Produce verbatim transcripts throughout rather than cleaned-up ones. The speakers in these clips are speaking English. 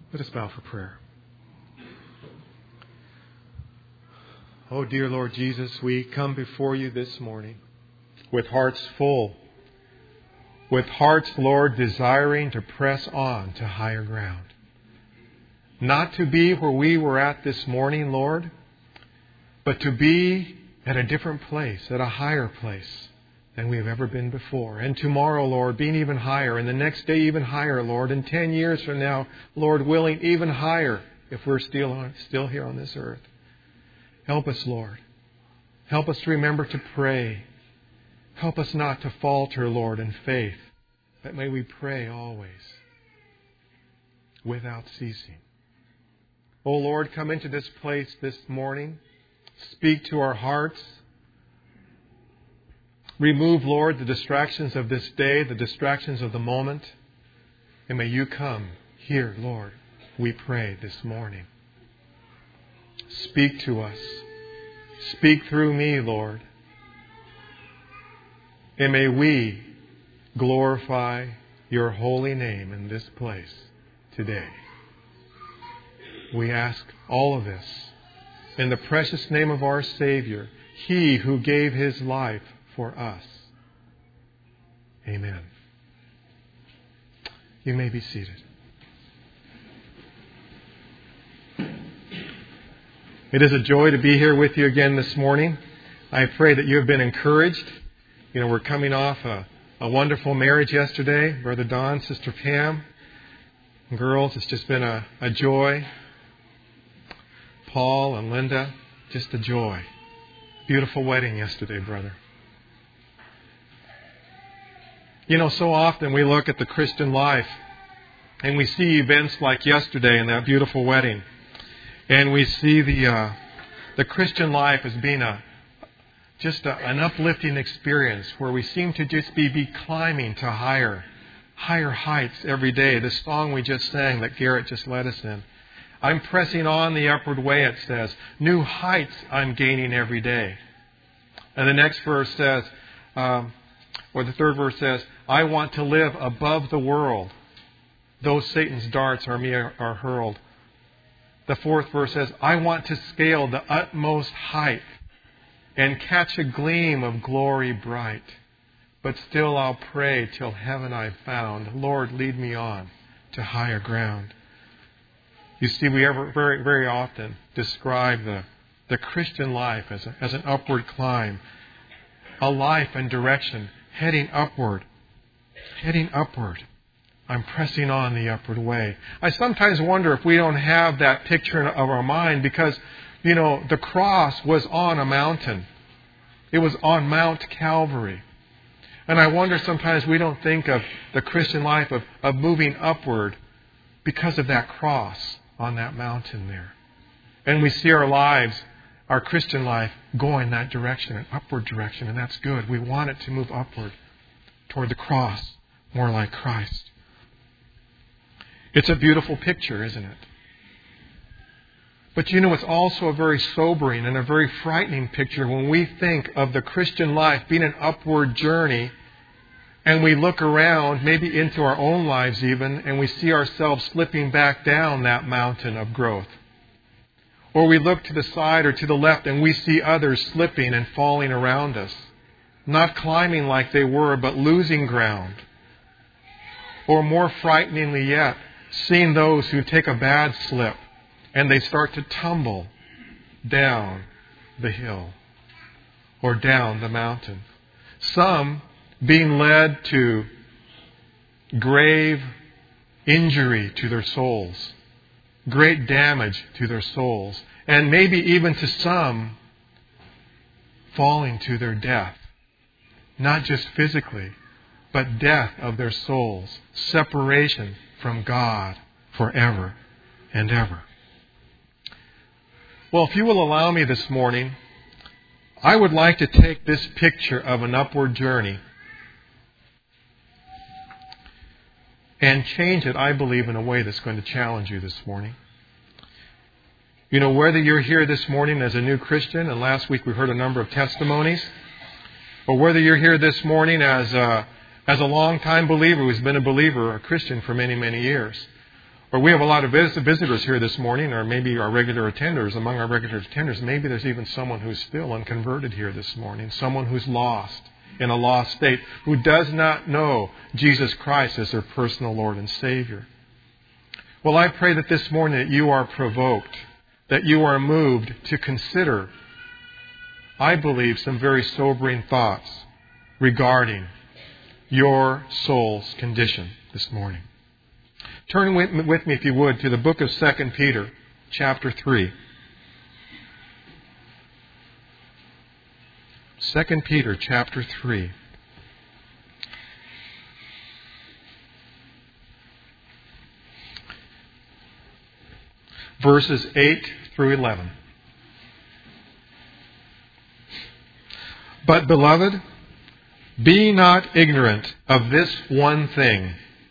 Let us bow for prayer. Oh, dear Lord Jesus, we come before you this morning with hearts full, with hearts, Lord, desiring to press on to higher ground. Not to be where we were at this morning, Lord, but to be at a different place, at a higher place than we have ever been before. And tomorrow, Lord, being even higher, and the next day even higher, Lord, and ten years from now, Lord willing, even higher if we're still on, still here on this earth. Help us, Lord. Help us to remember to pray. Help us not to falter, Lord, in faith, but may we pray always without ceasing. O Lord, come into this place this morning. Speak to our hearts. Remove, Lord, the distractions of this day, the distractions of the moment. And may you come here, Lord, we pray this morning. Speak to us. Speak through me, Lord. And may we glorify your holy name in this place today. We ask all of this in the precious name of our Savior, He who gave His life for us. Amen. You may be seated. It is a joy to be here with you again this morning. I pray that you have been encouraged. You know, we're coming off a, a wonderful marriage yesterday. Brother Don, Sister Pam. Girls, it's just been a, a joy. Paul and Linda, just a joy. Beautiful wedding yesterday, brother. You know, so often we look at the Christian life and we see events like yesterday in that beautiful wedding. And we see the uh, the Christian life as being a just a, an uplifting experience where we seem to just be, be climbing to higher, higher heights every day. The song we just sang that Garrett just led us in. I'm pressing on the upward way, it says. New heights I'm gaining every day. And the next verse says, um, or the third verse says, I want to live above the world, though Satan's darts are me are hurled. The fourth verse says, I want to scale the utmost height and catch a gleam of glory bright. But still I'll pray till heaven I've found. Lord, lead me on to higher ground. You see, we ever very, very often describe the, the Christian life as, a, as an upward climb, a life and direction heading upward, heading upward. I'm pressing on the upward way. I sometimes wonder if we don't have that picture of our mind because, you know, the cross was on a mountain. It was on Mount Calvary. And I wonder sometimes we don't think of the Christian life of, of moving upward because of that cross on that mountain there. And we see our lives, our Christian life, going that direction, an upward direction, and that's good. We want it to move upward toward the cross, more like Christ. It's a beautiful picture, isn't it? But you know, it's also a very sobering and a very frightening picture when we think of the Christian life being an upward journey and we look around, maybe into our own lives even, and we see ourselves slipping back down that mountain of growth. Or we look to the side or to the left and we see others slipping and falling around us, not climbing like they were, but losing ground. Or more frighteningly yet, seeing those who take a bad slip and they start to tumble down the hill or down the mountain. Some being led to grave injury to their souls, great damage to their souls, and maybe even to some falling to their death, not just physically, but death of their souls, separation from God forever and ever. Well, if you will allow me this morning, I would like to take this picture of an upward journey and change it, I believe, in a way that's going to challenge you this morning. You know, whether you're here this morning as a new Christian, and last week we heard a number of testimonies, or whether you're here this morning as a, as a long-time believer who's been a believer or a Christian for many, many years, Or we have a lot of vis- visitors here this morning, or maybe our regular attenders. Among our regular attenders, maybe there's even someone who's still unconverted here this morning, someone who's lost, in a lost state, who does not know Jesus Christ as their personal Lord and Savior. Well, I pray that this morning that you are provoked, that you are moved to consider, I believe, some very sobering thoughts regarding your soul's condition this morning. Turn with, with me, if you would, to the book of Second Peter, chapter three. Second Peter, chapter three. Verses eight through eleven. But, beloved, be not ignorant of this one thing,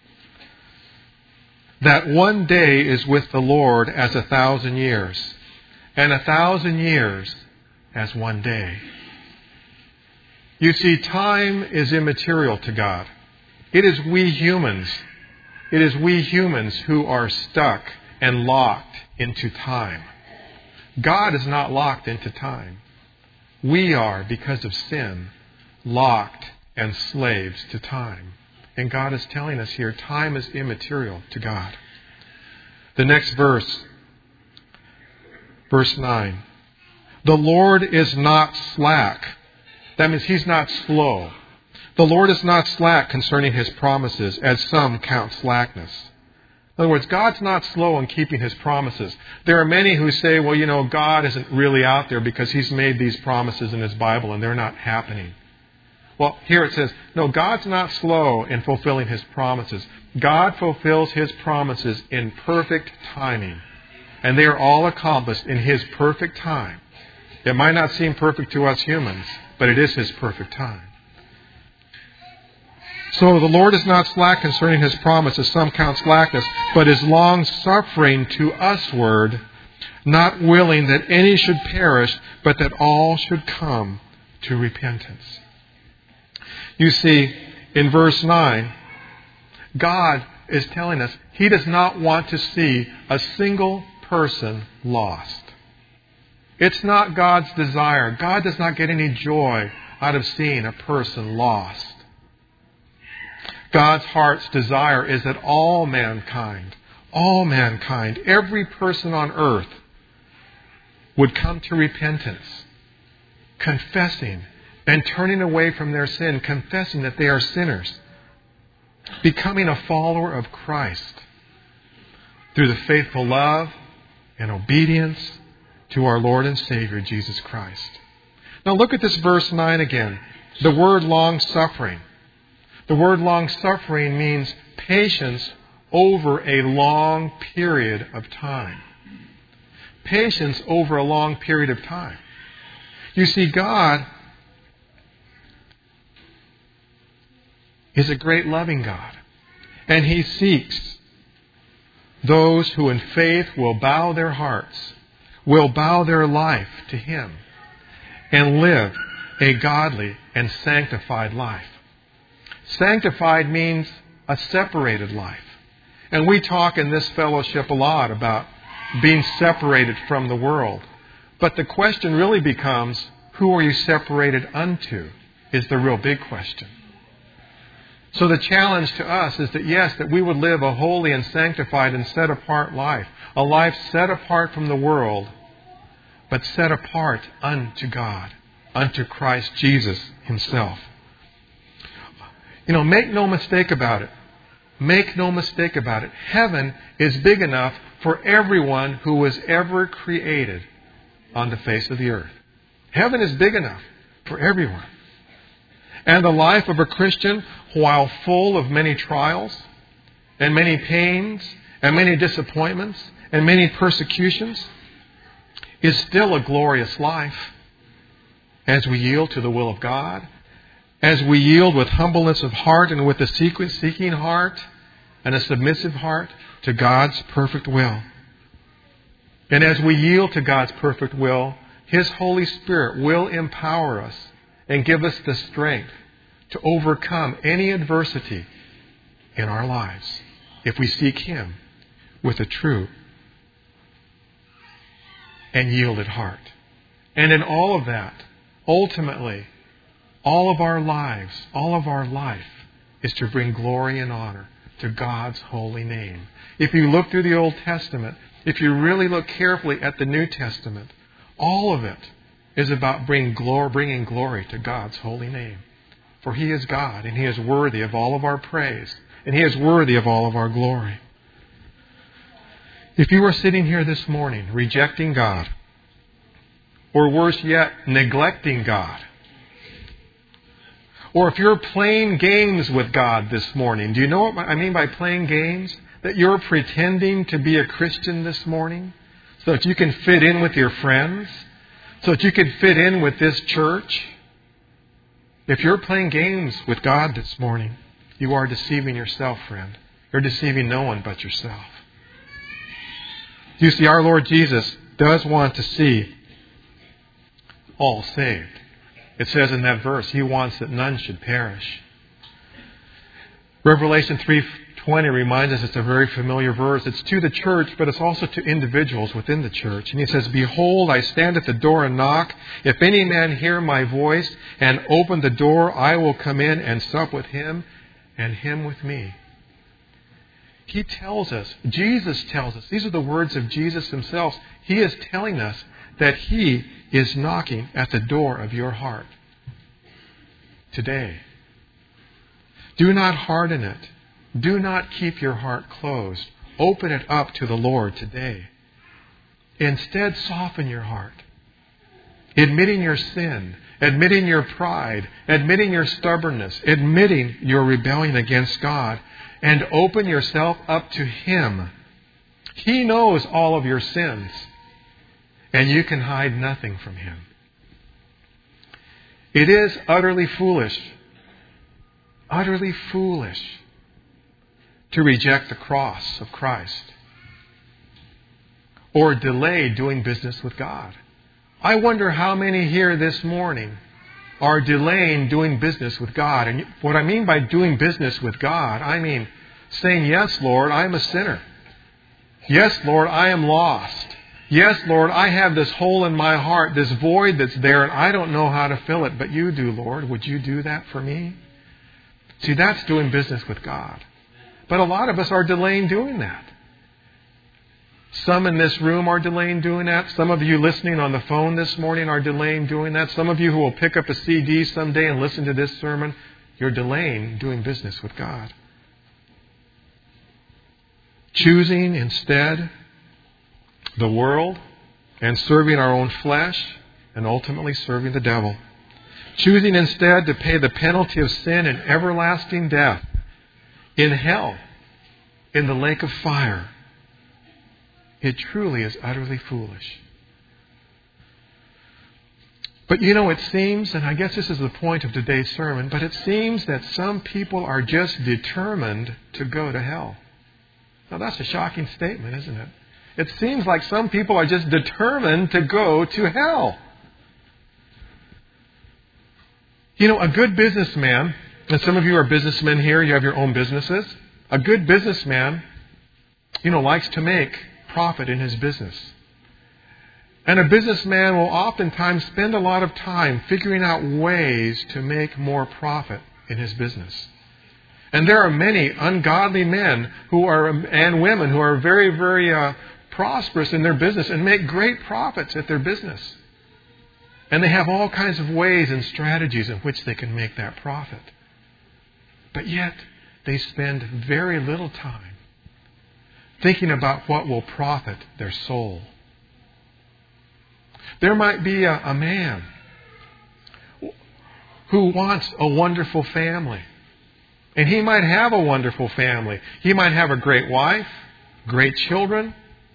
that one day is with the Lord as a thousand years, and a thousand years as one day. You see, time is immaterial to God. It is we humans, it is we humans who are stuck and locked into time. God is not locked into time. We are, because of sin, locked and slaves to time. And God is telling us here, time is immaterial to God. The next verse, verse nine. The Lord is not slack. That means He's not slow. The Lord is not slack concerning His promises, as some count slackness. In other words, God's not slow in keeping His promises. There are many who say, well, you know, God isn't really out there because He's made these promises in His Bible and they're not happening. Well, here it says, no, God's not slow in fulfilling His promises. God fulfills His promises in perfect timing. And they are all accomplished in His perfect time. It might not seem perfect to us humans, but it is His perfect time. So the Lord is not slack concerning His promise, as some count slackness, but is long-suffering to usward, not willing that any should perish, but that all should come to repentance. You see, in verse nine, God is telling us He does not want to see a single person lost. It's not God's desire. God does not get any joy out of seeing a person lost. God's heart's desire is that all mankind, all mankind, every person on earth would come to repentance, confessing and turning away from their sin, confessing that they are sinners, becoming a follower of Christ through the faithful love and obedience to our Lord and Savior, Jesus Christ. Now look at this verse nine again. The word long-suffering. The word long-suffering means patience over a long period of time. Patience over a long period of time. You see, God is a great loving God. And He seeks those who in faith will bow their hearts, will bow their life to Him, and live a godly and sanctified life. Sanctified means a separated life. And we talk in this fellowship a lot about being separated from the world. But the question really becomes, who are you separated unto, is the real big question. So the challenge to us is that, yes, that we would live a holy and sanctified and set apart life. A life set apart from the world, but set apart unto God, unto Christ Jesus Himself. You know, make no mistake about it. Make no mistake about it. Heaven is big enough for everyone who was ever created on the face of the earth. Heaven is big enough for everyone. And the life of a Christian, while full of many trials and many pains and many disappointments and many persecutions, is still a glorious life as we yield to the will of God, as we yield with humbleness of heart and with a seeking heart and a submissive heart to God's perfect will. And as we yield to God's perfect will, His Holy Spirit will empower us and give us the strength to overcome any adversity in our lives if we seek Him with a true and yielded heart. And in all of that, ultimately, all of our lives, all of our life is to bring glory and honor to God's holy name. If you look through the Old Testament, if you really look carefully at the New Testament, all of it is about bringing glory, bringing glory to God's holy name. For He is God, and He is worthy of all of our praise, and He is worthy of all of our glory. If you are sitting here this morning rejecting God, or worse yet, neglecting God, or if you're playing games with God this morning, do you know what I mean by playing games? That you're pretending to be a Christian this morning so that you can fit in with your friends, so that you can fit in with this church. If you're playing games with God this morning, you are deceiving yourself, friend. You're deceiving no one but yourself. You see, our Lord Jesus does want to see all saved. It says in that verse, He wants that none should perish. Revelation three twenty reminds us it's a very familiar verse. It's to the church, but it's also to individuals within the church. And He says, Behold, I stand at the door and knock. If any man hear my voice and open the door, I will come in and sup with him and him with me. He tells us, Jesus tells us, these are the words of Jesus Himself. He is telling us that He is knocking at the door of your heart today. Do not harden it. Do not keep your heart closed. Open it up to the Lord today. Instead, soften your heart. Admitting your sin, admitting your pride, admitting your stubbornness, admitting your rebellion against God, and open yourself up to Him. He knows all of your sins, and you can hide nothing from Him. It is utterly foolish, utterly foolish to reject the cross of Christ or delay doing business with God. I wonder how many here this morning are delaying doing business with God. And what I mean by doing business with God, I mean saying, Yes, Lord, I am a sinner. Yes, Lord, I am lost. Yes, Lord, I have this hole in my heart, this void that's there, and I don't know how to fill it, but You do, Lord. Would You do that for me? See, that's doing business with God. But a lot of us are delaying doing that. Some in this room are delaying doing that. Some of you listening on the phone this morning are delaying doing that. Some of you who will pick up a C D someday and listen to this sermon, you're delaying doing business with God. Choosing instead the world and serving our own flesh and ultimately serving the devil. Choosing instead to pay the penalty of sin and everlasting death in hell, in the lake of fire. It truly is utterly foolish. But you know, it seems, and I guess this is the point of today's sermon, but it seems that some people are just determined to go to hell. Now that's a shocking statement, isn't it? It seems like some people are just determined to go to hell. You know, a good businessman, and some of you are businessmen here, you have your own businesses. A good businessman, you know, likes to make profit in his business. And a businessman will oftentimes spend a lot of time figuring out ways to make more profit in his business. And there are many ungodly men who are and women who are very, very uh, prosperous in their business and make great profits at their business. And they have all kinds of ways and strategies in which they can make that profit. But yet, they spend very little time thinking about what will profit their soul. There might be a, a man who wants a wonderful family. And he might have a wonderful family. He might have a great wife, great children.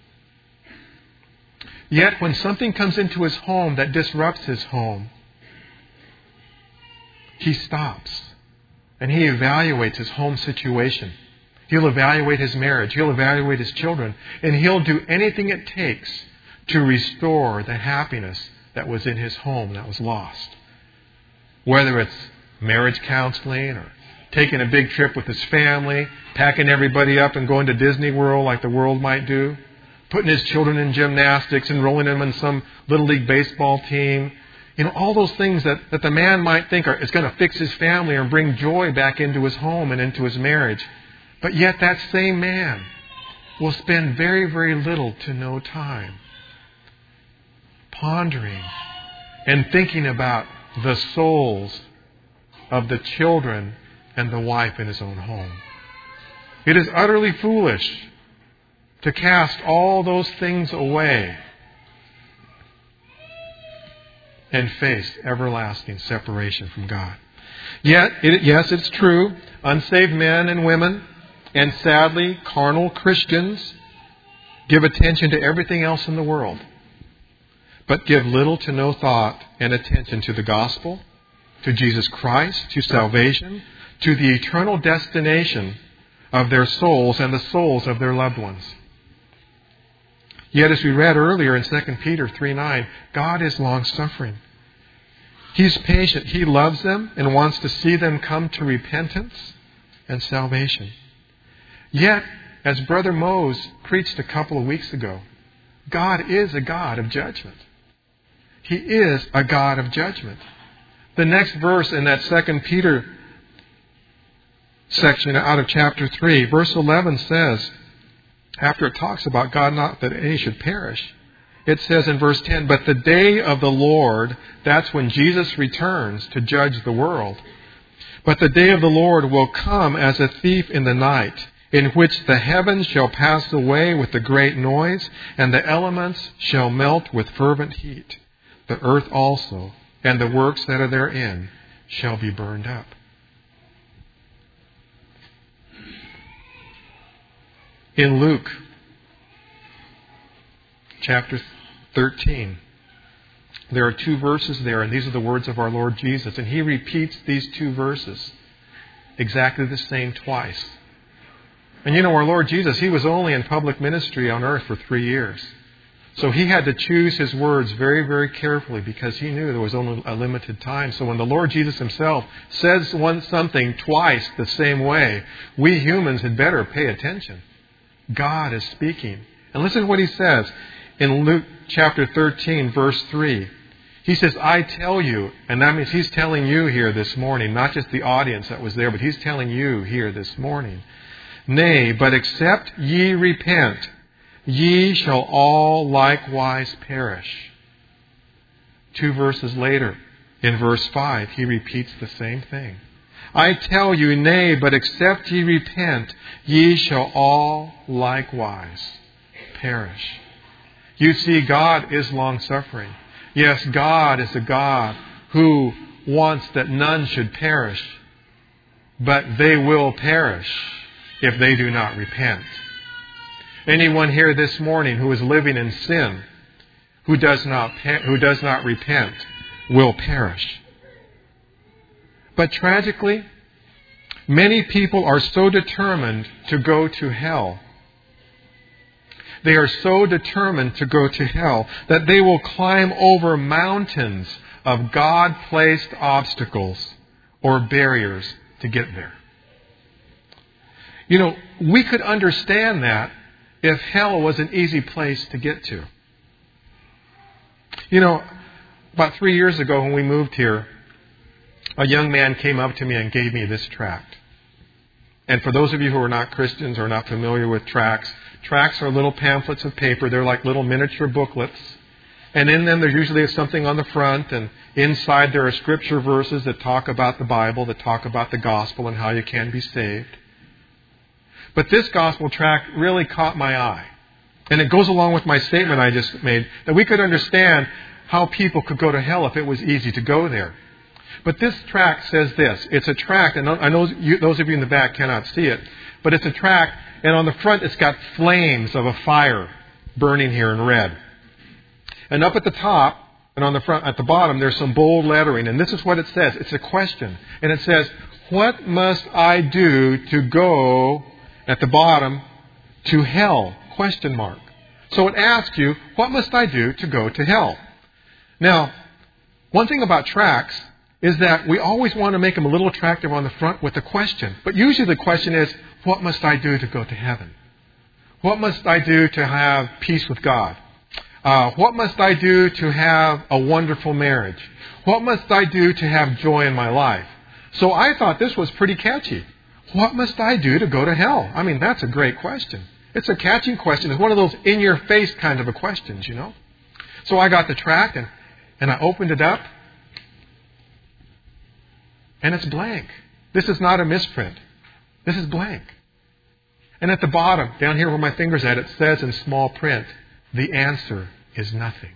Yet when something comes into his home that disrupts his home, he stops and he evaluates his home situation. He'll evaluate his marriage. He'll evaluate his children. And he'll do anything it takes to restore the happiness that was in his home that was lost. Whether it's marriage counseling or taking a big trip with his family, packing everybody up and going to Disney World like the world might do, putting his children in gymnastics, enrolling them in some Little League baseball team. You know, all those things that, that the man might think are, is going to fix his family and bring joy back into his home and into his marriage. But yet that same man will spend very, very little to no time pondering and thinking about the souls of the children and the wife in his own home. It is utterly foolish to cast all those things away and face everlasting separation from God. Yet, it, yes, it's true, unsaved men and women, and sadly, carnal Christians, give attention to everything else in the world, but give little to no thought and attention to the gospel, to Jesus Christ, to salvation, to the eternal destination of their souls and the souls of their loved ones. Yet, as we read earlier in Second Peter three nine, God is long-suffering. He's patient. He loves them and wants to see them come to repentance and salvation. Yet, as Brother Mose preached a couple of weeks ago, God is a God of judgment. He is a God of judgment. The next verse in that Second Peter section out of chapter three, verse eleven says, after it talks about God not that any should perish, it says in verse ten, but the day of the Lord, that's when Jesus returns to judge the world. But the day of the Lord will come as a thief in the night, in which the heavens shall pass away with a great noise, and the elements shall melt with fervent heat. The earth also, and the works that are therein, shall be burned up. In Luke chapter thirteen, there are two verses there, and these are the words of our Lord Jesus. And He repeats these two verses exactly the same twice. And you know, our Lord Jesus, He was only in public ministry on earth for three years. So He had to choose His words very, very carefully because He knew there was only a limited time. So when the Lord Jesus Himself says one something twice the same way, we humans had better pay attention. God is speaking. And listen to what He says in Luke chapter thirteen, verse three. He says, I tell you, and that means He's telling you here this morning, not just the audience that was there, but He's telling you here this morning. Nay, but except ye repent, ye shall all likewise perish. Two verses later, in verse five, He repeats the same thing. I tell you, nay, but except ye repent, ye shall all likewise perish. You see, God is long-suffering. Yes, God is a God who wants that none should perish, but they will perish if they do not repent. Anyone here this morning who is living in sin, who does not who does not repent, will perish. But tragically, many people are so determined to go to hell. They are so determined to go to hell that they will climb over mountains of God-placed obstacles or barriers to get there. You know, we could understand that if hell was an easy place to get to. You know, about three years ago when we moved here, a young man came up to me and gave me this tract. And for those of you who are not Christians or not familiar with tracts, tracts are little pamphlets of paper. They're like little miniature booklets. And in them there usually is something on the front, and inside there are scripture verses that talk about the Bible, that talk about the gospel and how you can be saved. But this gospel tract really caught my eye. And it goes along with my statement I just made, that we could understand how people could go to hell if it was easy to go there. But this tract says this. It's a tract, and I know you, those of you in the back cannot see it, but it's a tract, and on the front it's got flames of a fire burning here in red. And up at the top, and on the front, at the bottom, there's some bold lettering, and this is what it says. It's a question, and it says, what must I do to go, at the bottom, to hell? Question mark. So it asks you, what must I do to go to hell? Now, one thing about tracts is that we always want to make them a little attractive on the front with a question. But usually the question is, what must I do to go to heaven? What must I do to have peace with God? Uh, what must I do to have a wonderful marriage? What must I do to have joy in my life? So I thought this was pretty catchy. What must I do to go to hell? I mean, that's a great question. It's a catchy question. It's one of those in-your-face kind of a questions, you know. So I got the tract and, and I opened it up. And it's blank. This is not a misprint. This is blank. And at the bottom, down here where my finger's at, it says in small print, the answer is nothing.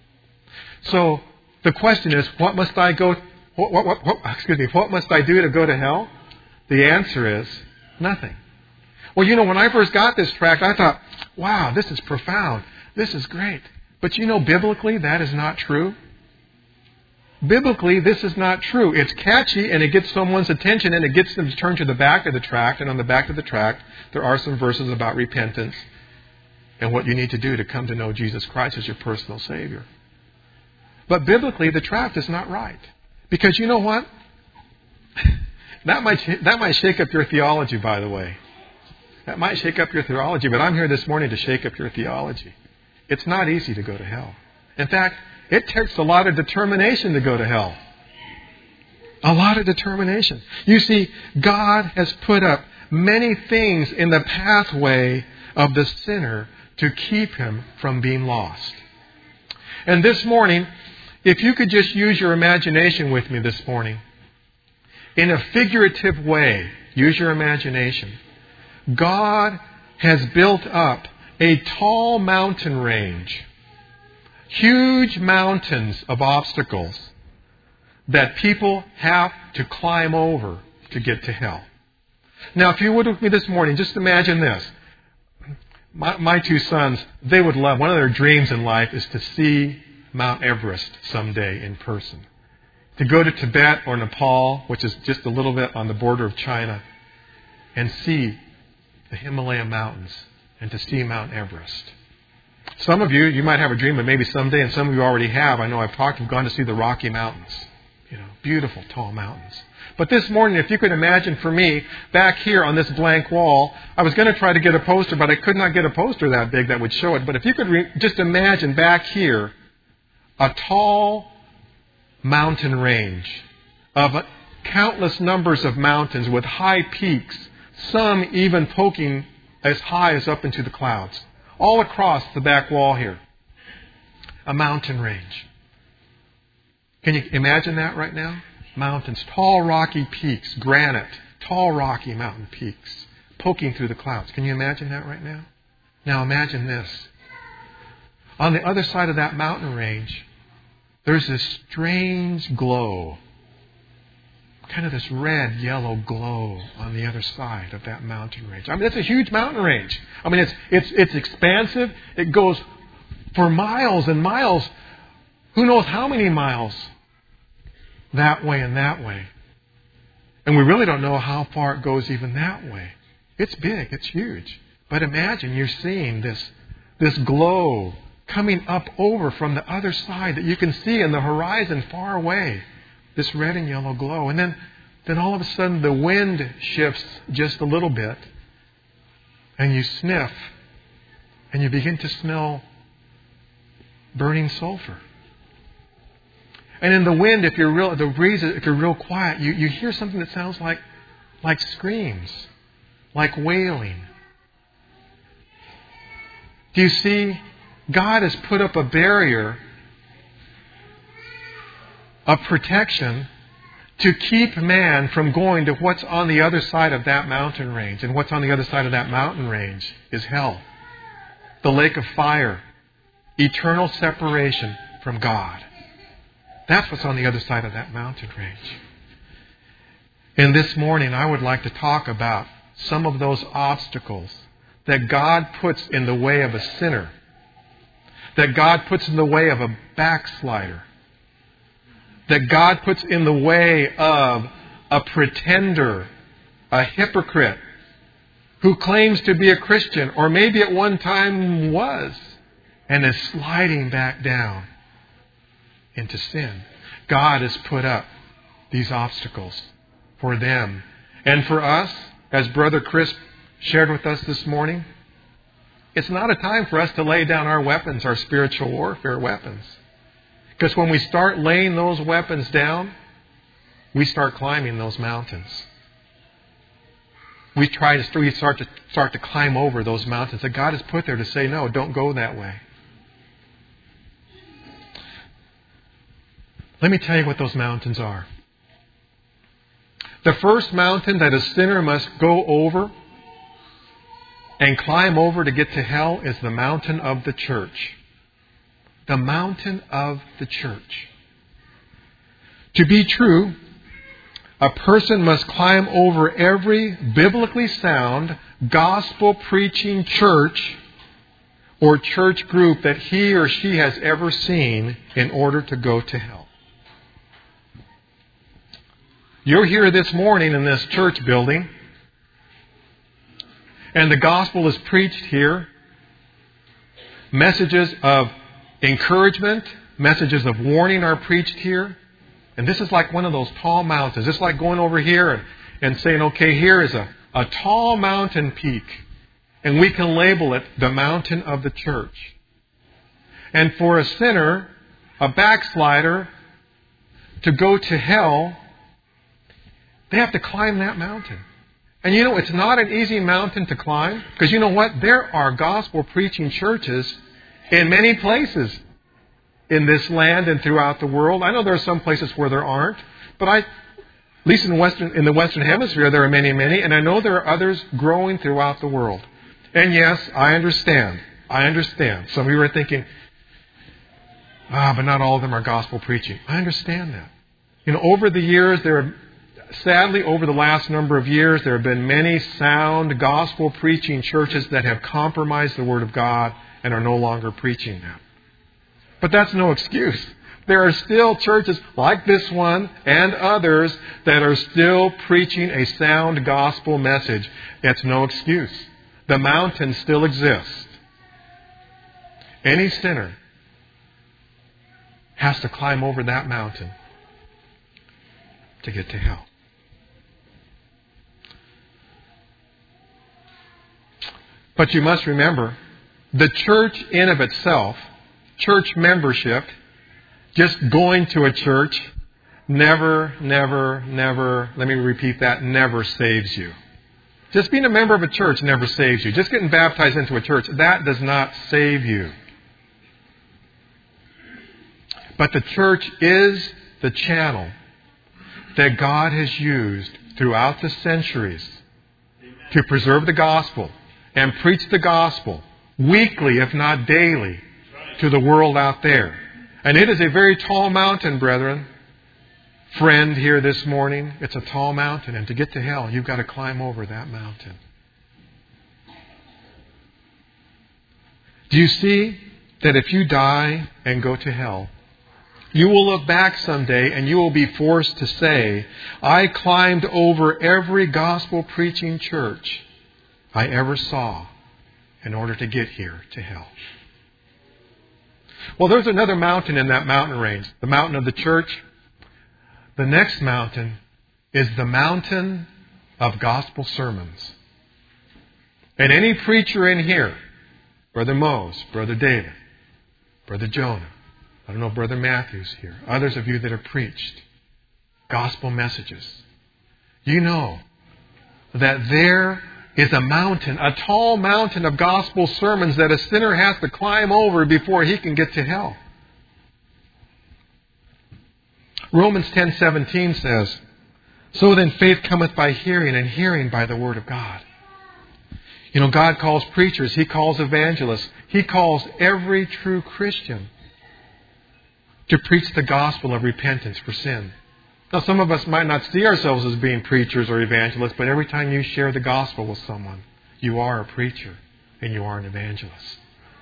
So the question is, what must I go, what, what, what, what, excuse me, what must I do to go to hell? The answer is nothing. Well, you know, when I first got this tract, I thought, wow, this is profound. This is great. But you know, biblically, that is not true. Biblically, this is not true. It's catchy and it gets someone's attention and it gets them to turn to the back of the tract. And on the back of the tract, there are some verses about repentance and what you need to do to come to know Jesus Christ as your personal Savior. But biblically, the tract is not right. Because you know what? That might, that might shake up your theology, by the way. That might shake up your theology, but I'm here this morning to shake up your theology. It's not easy to go to hell. In fact, it takes a lot of determination to go to hell. A lot of determination. You see, God has put up many things in the pathway of the sinner to keep him from being lost. And this morning, if you could just use your imagination with me this morning, in a figurative way, use your imagination. God has built up a tall mountain range. Huge mountains of obstacles that people have to climb over to get to hell. Now, if you would with me this morning, just imagine this. My, my two sons, they would love, one of their dreams in life is to see Mount Everest someday in person. To go to Tibet or Nepal, which is just a little bit on the border of China, and see the Himalaya mountains and to see Mount Everest. Some of you, you might have a dream of maybe someday, and some of you already have. I know I've talked, you've gone to see the Rocky Mountains. You know, beautiful, tall mountains. But this morning, if you could imagine for me, back here on this blank wall, I was going to try to get a poster, but I could not get a poster that big that would show it. But if you could re- just imagine back here, a tall mountain range of countless numbers of mountains with high peaks, some even poking as high as up into the clouds. All across the back wall here. A mountain range. Can you imagine that right now? Mountains, tall rocky peaks, granite, tall rocky mountain peaks, poking through the clouds. Can you imagine that right now? Now imagine this. On the other side of that mountain range, there's this strange glow. Kind of this red, yellow glow on the other side of that mountain range. I mean, it's a huge mountain range. I mean, it's it's it's expansive. It goes for miles and miles. Who knows how many miles that way and that way. And we really don't know how far it goes even that way. It's big. It's huge. But imagine you're seeing this, this glow coming up over from the other side that you can see in the horizon far away. This red and yellow glow. And then, then all of a sudden the wind shifts just a little bit. And you sniff. And you begin to smell burning sulfur. And in the wind, if you're real, the breeze, if you're real quiet, you, you hear something that sounds like, like screams. Like wailing. Do you see? God has put up a barrier of protection to keep man from going to what's on the other side of that mountain range. And what's on the other side of that mountain range is hell. The lake of fire. Eternal separation from God. That's what's on the other side of that mountain range. And this morning I would like to talk about some of those obstacles that God puts in the way of a sinner. That God puts in the way of a backslider. That God puts in the way of a pretender, a hypocrite, who claims to be a Christian, or maybe at one time was, and is sliding back down into sin. God has put up these obstacles for them. And for us, as Brother Chris shared with us this morning, it's not a time for us to lay down our weapons, our spiritual warfare weapons. Because when we start laying those weapons down, we start climbing those mountains. We try to we start to start to climb over those mountains that God has put there to say, no, don't go that way. Let me tell you what those mountains are. The first mountain that a sinner must go over and climb over to get to hell is the mountain of the church. The mountain of the church. To be true, a person must climb over every biblically sound, gospel-preaching church or church group that he or she has ever seen in order to go to hell. You're here this morning in this church building, and the gospel is preached here. Messages of encouragement, messages of warning are preached here. And this is like one of those tall mountains. It's like going over here and, and saying, okay, here is a, a tall mountain peak. And we can label it the mountain of the church. And for a sinner, a backslider, to go to hell, they have to climb that mountain. And you know, it's not an easy mountain to climb. Because you know what? There are gospel-preaching churches in many places in this land and throughout the world. I know there are some places where there aren't. But I, at least in, Western, in the Western Hemisphere, there are many, many. And I know there are others growing throughout the world. And yes, I understand. I understand. Some of you are thinking, ah, but not all of them are gospel-preaching. I understand that. You know, over the years, there are... Sadly, over the last number of years, there have been many sound gospel-preaching churches that have compromised the Word of God and are no longer preaching that. But that's no excuse. There are still churches like this one and others that are still preaching a sound gospel message. That's no excuse. The mountain still exists. Any sinner has to climb over that mountain to get to hell. But you must remember, the church in of itself, church membership, just going to a church, never, never, never, let me repeat that, never saves you. Just being a member of a church never saves you. Just getting baptized into a church, that does not save you. But the church is the channel that God has used throughout the centuries to preserve the gospel and preach the gospel weekly, if not daily, to the world out there. And it is a very tall mountain, brethren. Friend here this morning, it's a tall mountain. And to get to hell, you've got to climb over that mountain. Do you see that if you die and go to hell, you will look back someday and you will be forced to say, I climbed over every gospel-preaching church I ever saw in order to get here to hell. Well, there's another mountain in that mountain range, the mountain of the church. The next mountain is the mountain of gospel sermons. And any preacher in here, Brother Mose, Brother David, Brother Jonah, I don't know, Brother Matthew's here, others of you that have preached gospel messages, you know that there is a mountain, a tall mountain of gospel sermons that a sinner has to climb over before he can get to hell. Romans ten seventeen says, so then faith cometh by hearing, and hearing by the word of God. You know, God calls preachers, He calls evangelists, He calls every true Christian to preach the gospel of repentance for sin. Now, some of us might not see ourselves as being preachers or evangelists, but every time you share the gospel with someone, you are a preacher and you are an evangelist.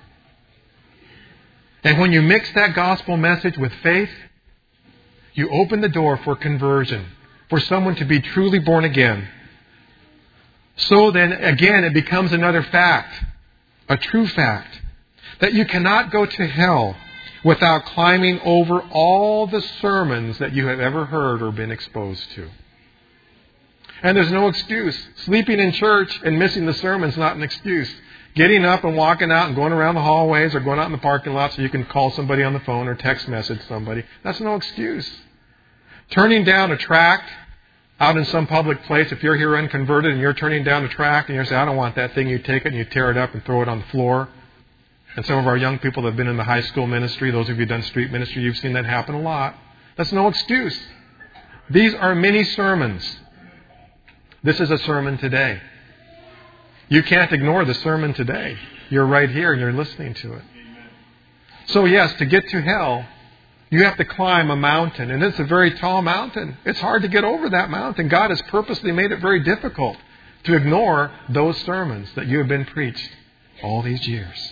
And when you mix that gospel message with faith, you open the door for conversion, for someone to be truly born again. So then, again, it becomes another fact, a true fact, that you cannot go to hell without climbing over all the sermons that you have ever heard or been exposed to. And there's no excuse. Sleeping in church and missing the sermon is not an excuse. Getting up and walking out and going around the hallways or going out in the parking lot so you can call somebody on the phone or text message somebody, that's no excuse. Turning down a tract out in some public place, if you're here unconverted and you're turning down a tract and you're saying, I don't want that thing, you take it and you tear it up and throw it on the floor. And some of our young people that have been in the high school ministry, those of you who have done street ministry, you've seen that happen a lot. That's no excuse. These are mini sermons. This is a sermon today. You can't ignore the sermon today. You're right here and you're listening to it. So yes, to get to hell, you have to climb a mountain. And it's a very tall mountain. It's hard to get over that mountain. God has purposely made it very difficult to ignore those sermons that you have been preached all these years.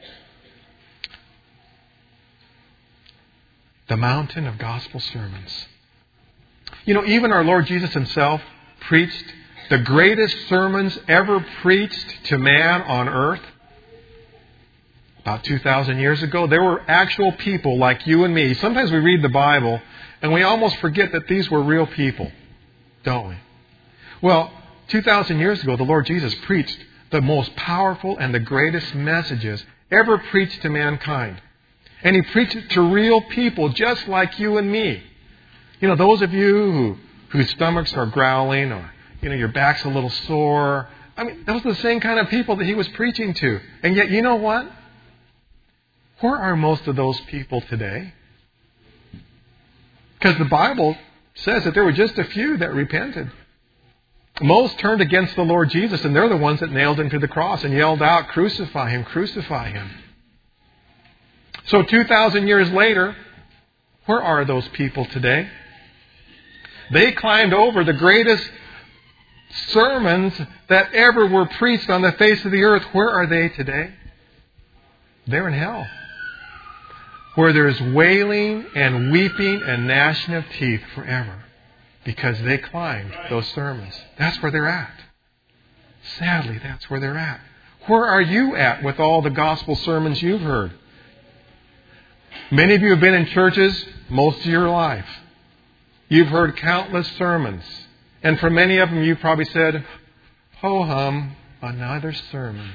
The mountain of gospel sermons. You know, even our Lord Jesus Himself preached the greatest sermons ever preached to man on earth. About two thousand years ago, there were actual people like you and me. Sometimes we read the Bible and we almost forget that these were real people, don't we? Well, two thousand years ago, the Lord Jesus preached the most powerful and the greatest messages ever preached to mankind. And He preached it to real people just like you and me. You know, those of you who, whose stomachs are growling or, you know, your back's a little sore. I mean, those are the same kind of people that He was preaching to. And yet, you know what? Where are most of those people today? Because the Bible says that there were just a few that repented. Most turned against the Lord Jesus, and they're the ones that nailed Him to the cross and yelled out, "Crucify Him, crucify Him." So two thousand years later, where are those people today? They climbed over the greatest sermons that ever were preached on the face of the earth. Where are they today? They're in hell, where there's wailing and weeping and gnashing of teeth forever because they climbed those sermons. That's where they're at. Sadly, that's where they're at. Where are you at with all the gospel sermons you've heard? Many of you have been in churches most of your life. You've heard countless sermons. And for many of them, you probably said, ho-hum, another sermon.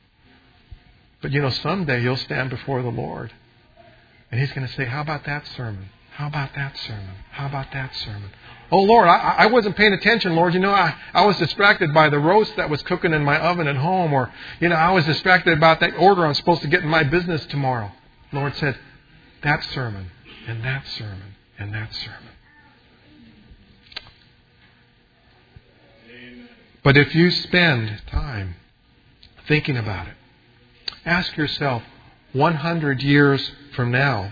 But you know, someday you'll stand before the Lord. And He's going to say, how about that sermon? How about that sermon? How about that sermon? Oh, Lord, I, I wasn't paying attention, Lord. You know, I, I was distracted by the roast that was cooking in my oven at home. Or, you know, I was distracted about that order I'm supposed to get in my business tomorrow. The Lord said, that sermon, and that sermon, and that sermon. But if you spend time thinking about it, ask yourself, one hundred years from now,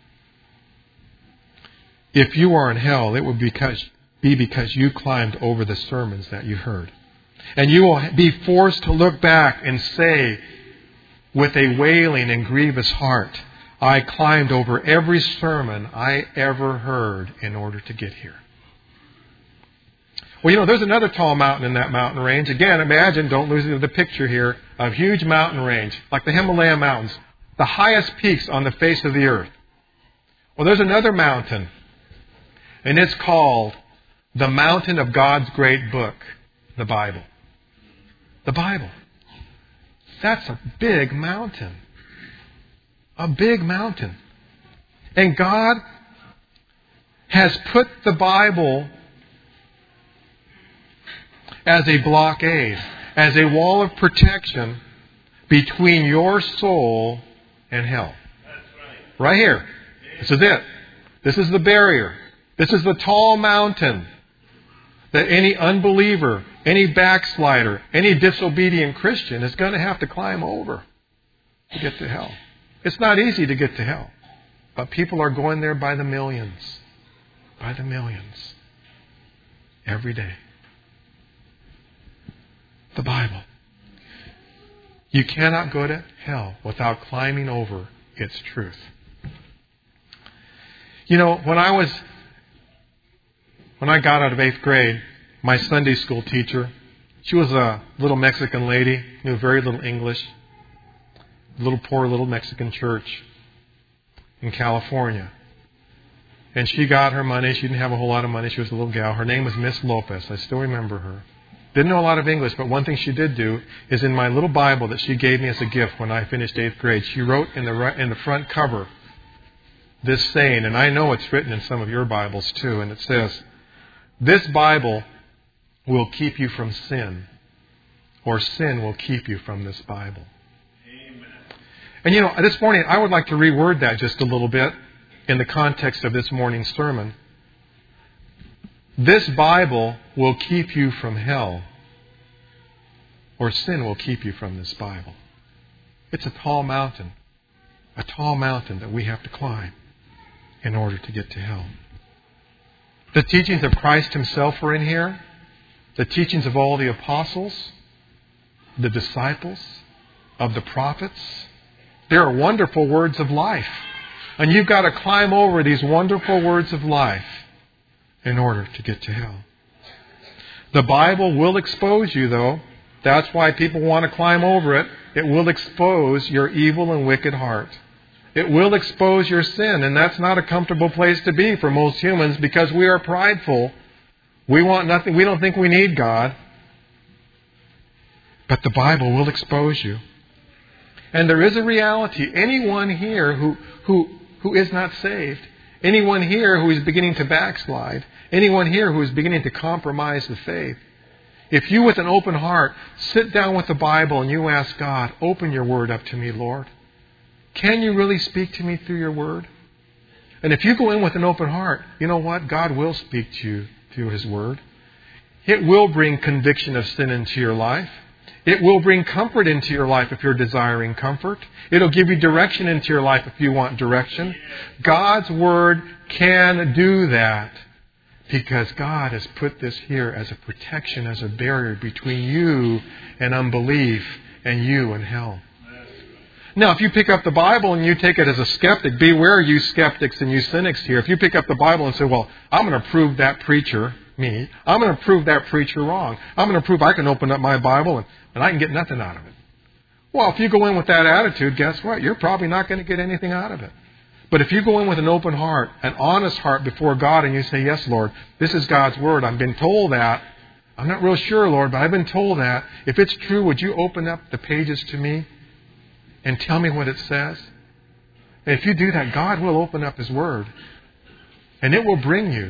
if you are in hell, it would because, be because you climbed over the sermons that you heard. And you will be forced to look back and say, with a wailing and grievous heart, I climbed over every sermon I ever heard in order to get here. Well, you know, there's another tall mountain in that mountain range. Again, imagine, don't lose the picture here, a huge mountain range, like the Himalaya Mountains, the highest peaks on the face of the earth. Well, there's another mountain, and it's called the mountain of God's great book, the Bible. The Bible. That's a big mountain. A big mountain. And God has put the Bible as a blockade, as a wall of protection between your soul and hell. Right here. This is it. This is the barrier. This is the tall mountain that any unbeliever, any backslider, any disobedient Christian is going to have to climb over to get to hell. It's not easy to get to hell, but people are going there by the millions. By the millions. Every day. The Bible. You cannot go to hell without climbing over its truth. You know, when I was, when I got out of eighth grade, my Sunday school teacher, she was a little Mexican lady, knew very little English, little poor little Mexican church. in California. And she got her money. She didn't have a whole lot of money. She was a little gal. Her name was Miss Lopez. I still remember her. Didn't know a lot of English, but one thing she did do is in my little Bible that she gave me as a gift when I finished eighth grade, she wrote in the right, in the front cover this saying, and I know it's written in some of your Bibles too, and it says, "This Bible will keep you from sin, or sin will keep you from this Bible." Amen. And you know, this morning I would like to reword that just a little bit in the context of this morning's sermon. This Bible will keep you from hell, or sin will keep you from this Bible. It's a tall mountain, a tall mountain that we have to climb in order to get to hell. The teachings of Christ Himself are in here. The teachings of all the apostles, the disciples, of the prophets. They are wonderful words of life. And you've got to climb over these wonderful words of life in order to get to hell. The Bible will expose you, though. That's why people want to climb over it. It will expose your evil and wicked heart. It will expose your sin, and that's not a comfortable place to be for most humans because we are prideful. We want nothing. We don't think we need God. But the Bible will expose you. And there is a reality. Anyone here who, who, who is not saved, anyone here who is beginning to backslide, anyone here who is beginning to compromise the faith, if you with an open heart sit down with the Bible and you ask God, open your word up to me, Lord. Can you really speak to me through your word? And if you go in with an open heart, you know what? God will speak to you through His word. It will bring conviction of sin into your life. It will bring comfort into your life if you're desiring comfort. It'll give you direction into your life if you want direction. God's word can do that because God has put this here as a protection, as a barrier between you and unbelief and you and hell. Now, if you pick up the Bible and you take it as a skeptic, beware you skeptics and you cynics here. If you pick up the Bible and say, well, I'm going to prove that preacher, me, I'm going to prove that preacher wrong. I'm going to prove I can open up my Bible and, and I can get nothing out of it. Well, if you go in with that attitude, guess what? You're probably not going to get anything out of it. But if you go in with an open heart, an honest heart before God, and you say, yes, Lord, this is God's word. I've been told that. I'm not real sure, Lord, but I've been told that. If it's true, would you open up the pages to me and tell me what it says? And if you do that, God will open up His word. And it will bring you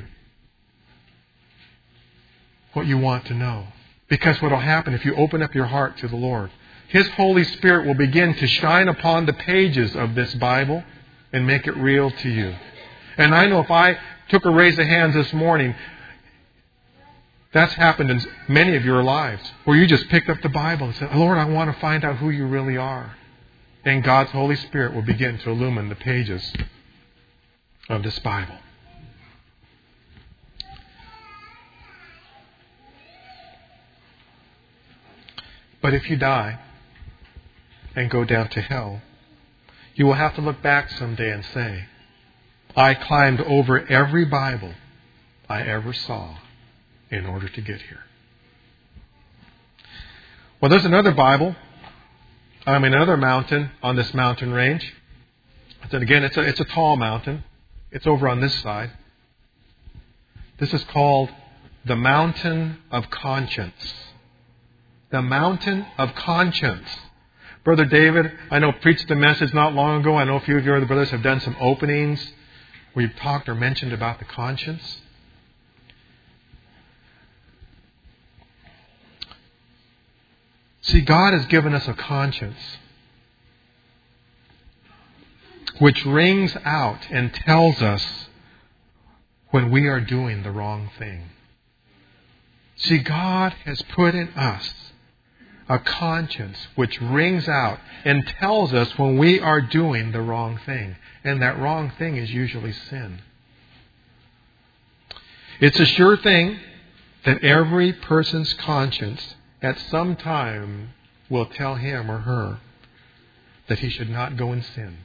what you want to know. Because what will happen if you open up your heart to the Lord, His Holy Spirit will begin to shine upon the pages of this Bible and make it real to you. And I know if I took a raise of hands this morning, that's happened in many of your lives, where you just picked up the Bible and said, Lord, I want to find out who you really are. And God's Holy Spirit will begin to illumine the pages of this Bible. But if you die and go down to hell, you will have to look back someday and say, I climbed over every Bible I ever saw in order to get here. Well, there's another Bible. I mean, another mountain on this mountain range. And again, it's a, it's a tall mountain. It's over on this side. This is called the Mountain of Conscience. The Mountain of Conscience. Brother David, I know, preached a message not long ago. I know a few of your other brothers have done some openings where you've talked or mentioned about the conscience. See, God has given us a conscience which rings out and tells us when we are doing the wrong thing. See, God has put in us a conscience which rings out and tells us when we are doing the wrong thing. And that wrong thing is usually sin. It's a sure thing that every person's conscience at some time will tell him or her that he should not go and sin.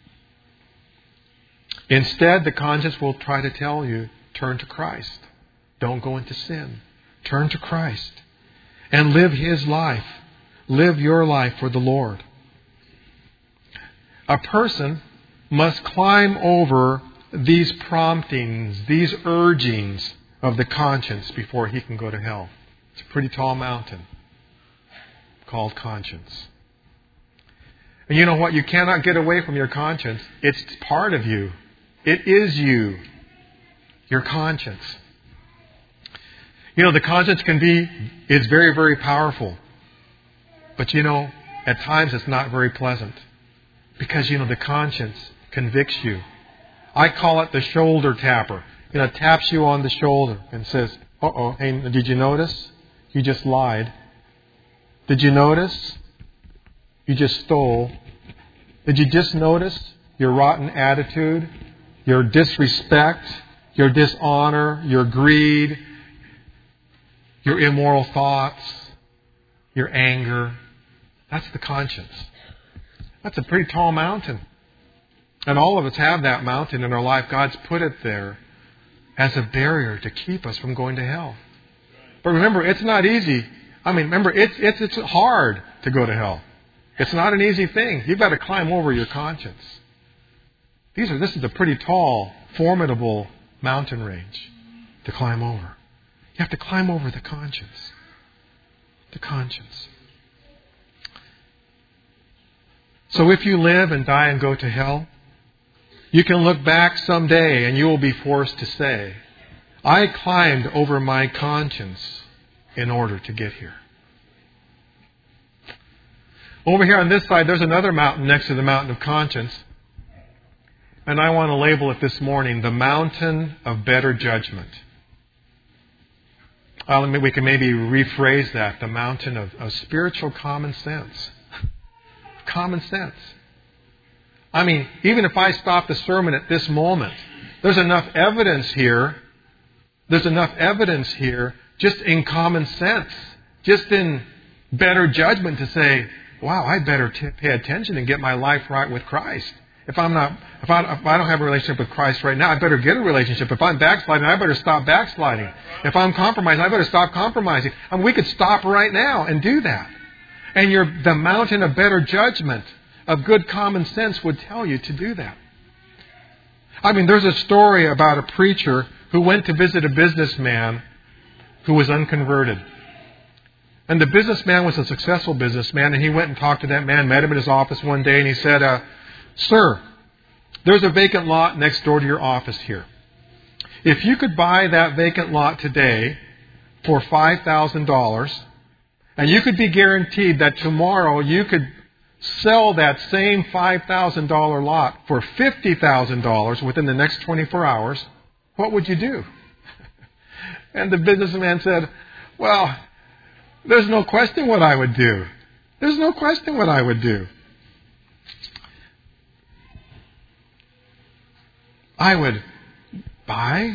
Instead, the conscience will try to tell you, turn to Christ. Don't go into sin. Turn to Christ and live His life. Live your life for the Lord. A person must climb over these promptings, these urgings of the conscience before he can go to hell. It's a pretty tall mountain called conscience. And you know what? You cannot get away from your conscience. It's part of you. It is you. Your conscience. You know, the conscience can be, it's very, very powerful. But you know, at times it's not very pleasant. Because, you know, the conscience convicts you. I call it the shoulder tapper. You know, it taps you on the shoulder and says, uh-oh, hey, did you notice? You just lied. Did you notice? You just stole. Did you just notice your rotten attitude, your disrespect, your dishonor, your greed, your immoral thoughts, your anger? That's the conscience. That's a pretty tall mountain. And all of us have that mountain in our life. God's put it there as a barrier to keep us from going to hell. But remember, it's not easy. I mean, remember, it's it's it's hard to go to hell. It's not an easy thing. You've got to climb over your conscience. These are this is a pretty tall, formidable mountain range to climb over. You have to climb over the conscience. The conscience. So if you live and die and go to hell, you can look back someday and you will be forced to say, I climbed over my conscience in order to get here. Over here on this side, there's another mountain next to the mountain of conscience. And I want to label it this morning, the mountain of better judgment. Well, we can maybe rephrase that, the mountain of, of spiritual common sense. Common sense. I mean, even if I stop the sermon at this moment, there's enough evidence here, there's enough evidence here, just in common sense, just in better judgment to say, wow, I better t- pay attention and get my life right with Christ. If I'm not, if I, if I don't have a relationship with Christ right now, I better get a relationship. If I'm backsliding, I better stop backsliding. If I'm compromising, I better stop compromising. I mean, we could stop right now and do that. And your, the mountain of better judgment, of good common sense would tell you to do that. I mean, there's a story about a preacher who went to visit a businessman who was unconverted. And the businessman was a successful businessman, and he went and talked to that man, met him in his office one day, and he said, uh, Sir, there's a vacant lot next door to your office here. If you could buy that vacant lot today for five thousand dollars, and you could be guaranteed that tomorrow you could sell that same five thousand dollars lot for fifty thousand dollars within the next twenty-four hours, what would you do? And the businessman said, well, there's no question what I would do. There's no question what I would do. I would buy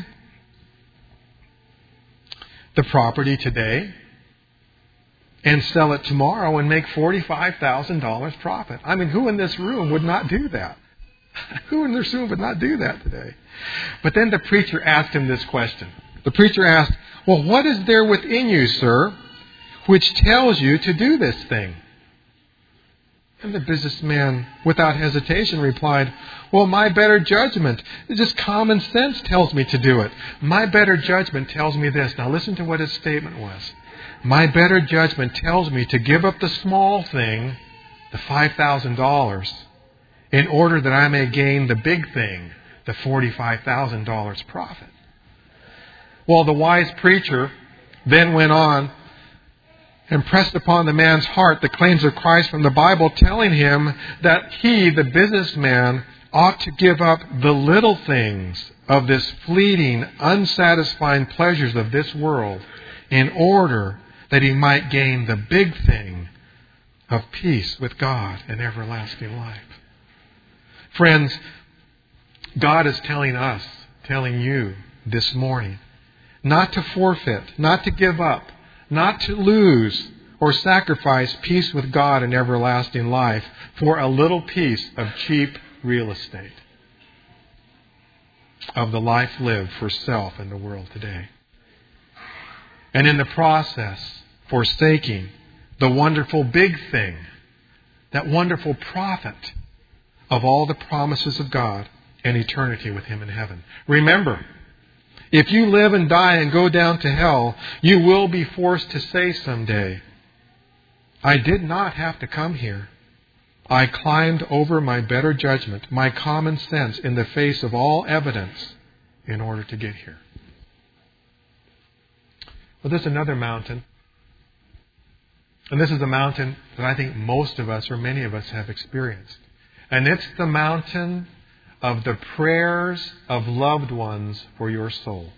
the property today and sell it tomorrow and make forty-five thousand dollars profit. I mean, who in this room would not do that? Who in this room would not do that today? But then the preacher asked him this question. The preacher asked, well, what is there within you, sir, which tells you to do this thing? And the businessman, without hesitation, replied, well, my better judgment, just common sense tells me to do it. My better judgment tells me this. Now listen to what his statement was. My better judgment tells me to give up the small thing, the five thousand dollars, in order that I may gain the big thing, the forty-five thousand dollars profit. Well, the wise preacher then went on and pressed upon the man's heart the claims of Christ from the Bible, telling him that he, the businessman, ought to give up the little things of this fleeting, unsatisfying pleasures of this world in order that he might gain the big thing of peace with God and everlasting life. Friends, God is telling us, telling you this morning, not to forfeit, not to give up, not to lose or sacrifice peace with God and everlasting life for a little piece of cheap real estate of the life lived for self in the world today. And in the process, forsaking the wonderful big thing, that wonderful profit of all the promises of God and eternity with Him in heaven. Remember, if you live and die and go down to hell, you will be forced to say someday, I did not have to come here. I climbed over my better judgment, my common sense in the face of all evidence in order to get here. Well, there's another mountain. And this is a mountain that I think most of us or many of us have experienced. And it's the mountain of the prayers of loved ones for your soul.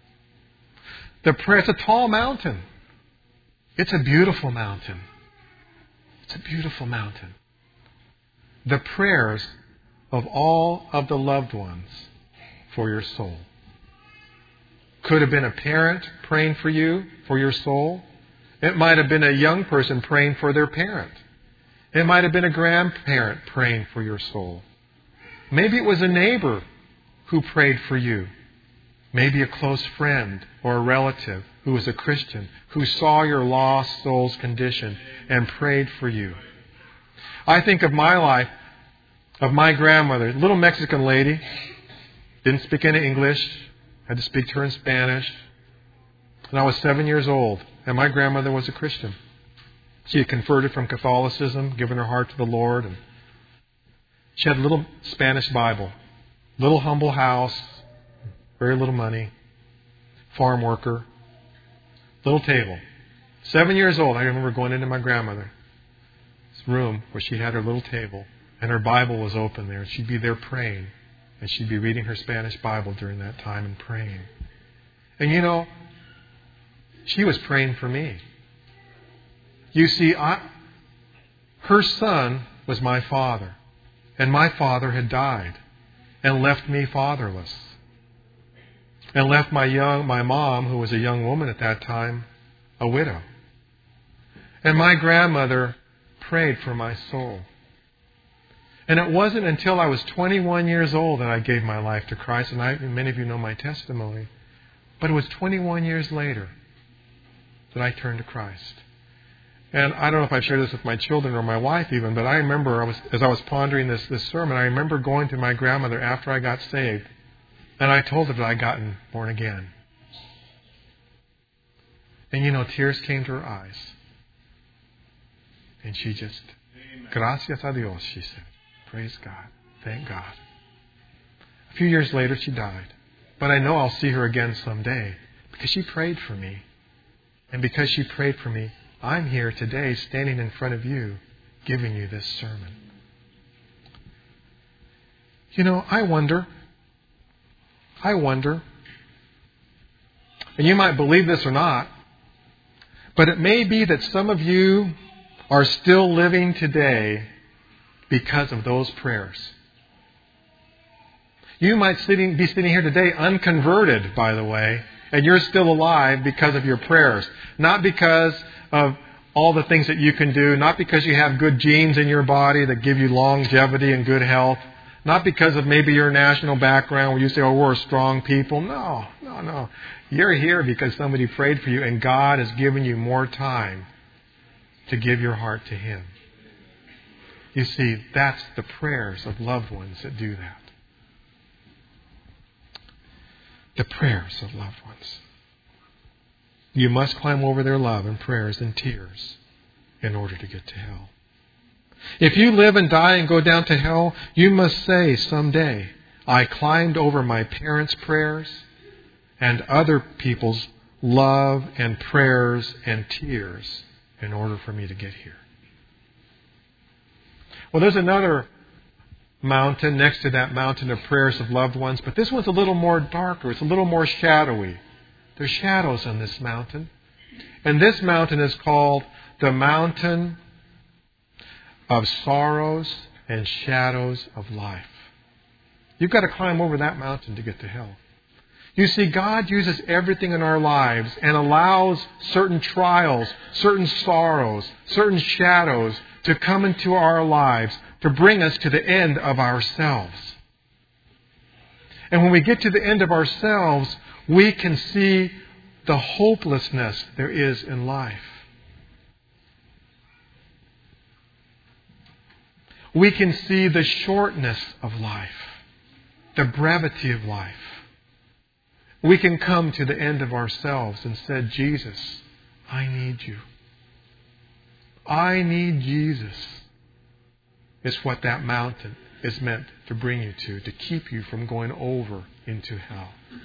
The prayer, it's a tall mountain. It's a beautiful mountain. It's a beautiful mountain. The prayers of all of the loved ones for your soul. Could have been a parent praying for you, for your soul. It might have been a young person praying for their parent. It might have been a grandparent praying for your soul. Maybe it was a neighbor who prayed for you. Maybe a close friend or a relative who was a Christian who saw your lost soul's condition and prayed for you. I think of my life, of my grandmother, a little Mexican lady, didn't speak any English, had to speak to her in Spanish. And I was seven years old, and my grandmother was a Christian. She had converted from Catholicism, given her heart to the Lord, and she had a little Spanish Bible, little humble house, very little money, farm worker, little table. Seven years old, I remember going into my grandmother's room where she had her little table, and her Bible was open there, and she'd be there praying, and she'd be reading her Spanish Bible during that time and praying. And you know, she was praying for me. You see, I, her son was my father, and my father had died and left me fatherless. And left my young, my mom, who was a young woman at that time, a widow. And my grandmother prayed for my soul. And it wasn't until I was twenty-one years old that I gave my life to Christ. And I, many of you know my testimony. But it was twenty-one years later that I turned to Christ. And I don't know if I've shared this with my children or my wife even, but I remember I was, as I was pondering this, this sermon, I remember going to my grandmother after I got saved. And I told her that I'd gotten born again. And you know, tears came to her eyes. And she just, gracias a Dios, she said. Praise God. Thank God. A few years later, she died. But I know I'll see her again someday because she prayed for me. And because she prayed for me, I'm here today standing in front of you giving you this sermon. You know, I wonder... I wonder, and you might believe this or not, but it may be that some of you are still living today because of those prayers. You might sitting, be sitting here today unconverted, by the way, and you're still alive because of your prayers. Not because of all the things that you can do, not because you have good genes in your body that give you longevity and good health. Not because of maybe your national background where you say, oh, we're strong people. No, no, no. You're here because somebody prayed for you and God has given you more time to give your heart to Him. You see, that's the prayers of loved ones that do that. The prayers of loved ones. You must climb over their love and prayers and tears in order to get to hell. If you live and die and go down to hell, you must say someday, I climbed over my parents' prayers and other people's love and prayers and tears in order for me to get here. Well, there's another mountain next to that mountain of prayers of loved ones, but this one's a little more darker. It's a little more shadowy. There's shadows on this mountain. And this mountain is called the mountain of sorrows and shadows of life. You've got to climb over that mountain to get to hell. You see, God uses everything in our lives and allows certain trials, certain sorrows, certain shadows to come into our lives to bring us to the end of ourselves. And when we get to the end of ourselves, we can see the hopelessness there is in life. We can see the shortness of life, the brevity of life. We can come to the end of ourselves and say, Jesus, I need you. I need Jesus. It's what that mountain is meant to bring you to, to keep you from going over into hell.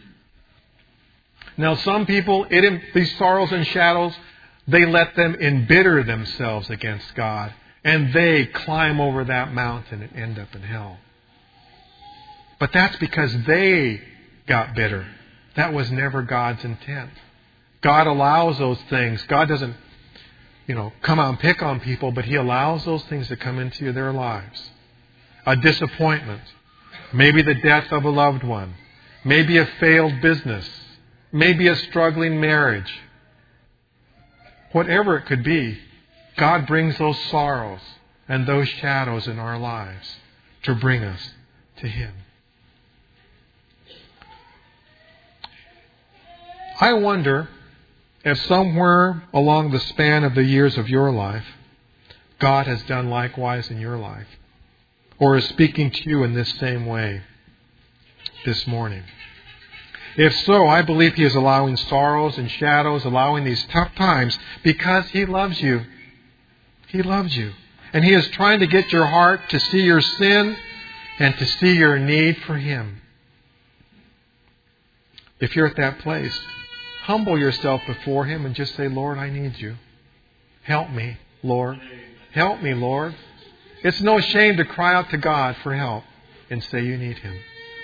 Now, some people, it, these sorrows and shadows, they let them embitter themselves against God, and they climb over that mountain and end up in hell. But that's because they got bitter. That was never God's intent. God allows those things. God doesn't, you know, come out and pick on people, but He allows those things to come into their lives. A disappointment, maybe the death of a loved one, maybe a failed business, maybe a struggling marriage. Whatever it could be, God brings those sorrows and those shadows in our lives to bring us to Him. I wonder if somewhere along the span of the years of your life, God has done likewise in your life, or is speaking to you in this same way this morning. If so, I believe He is allowing sorrows and shadows, allowing these tough times because He loves you. He loves you. And He is trying to get your heart to see your sin and to see your need for Him. If you're at that place, humble yourself before Him and just say, Lord, I need you. Help me, Lord. Help me, Lord. It's no shame to cry out to God for help and say you need Him.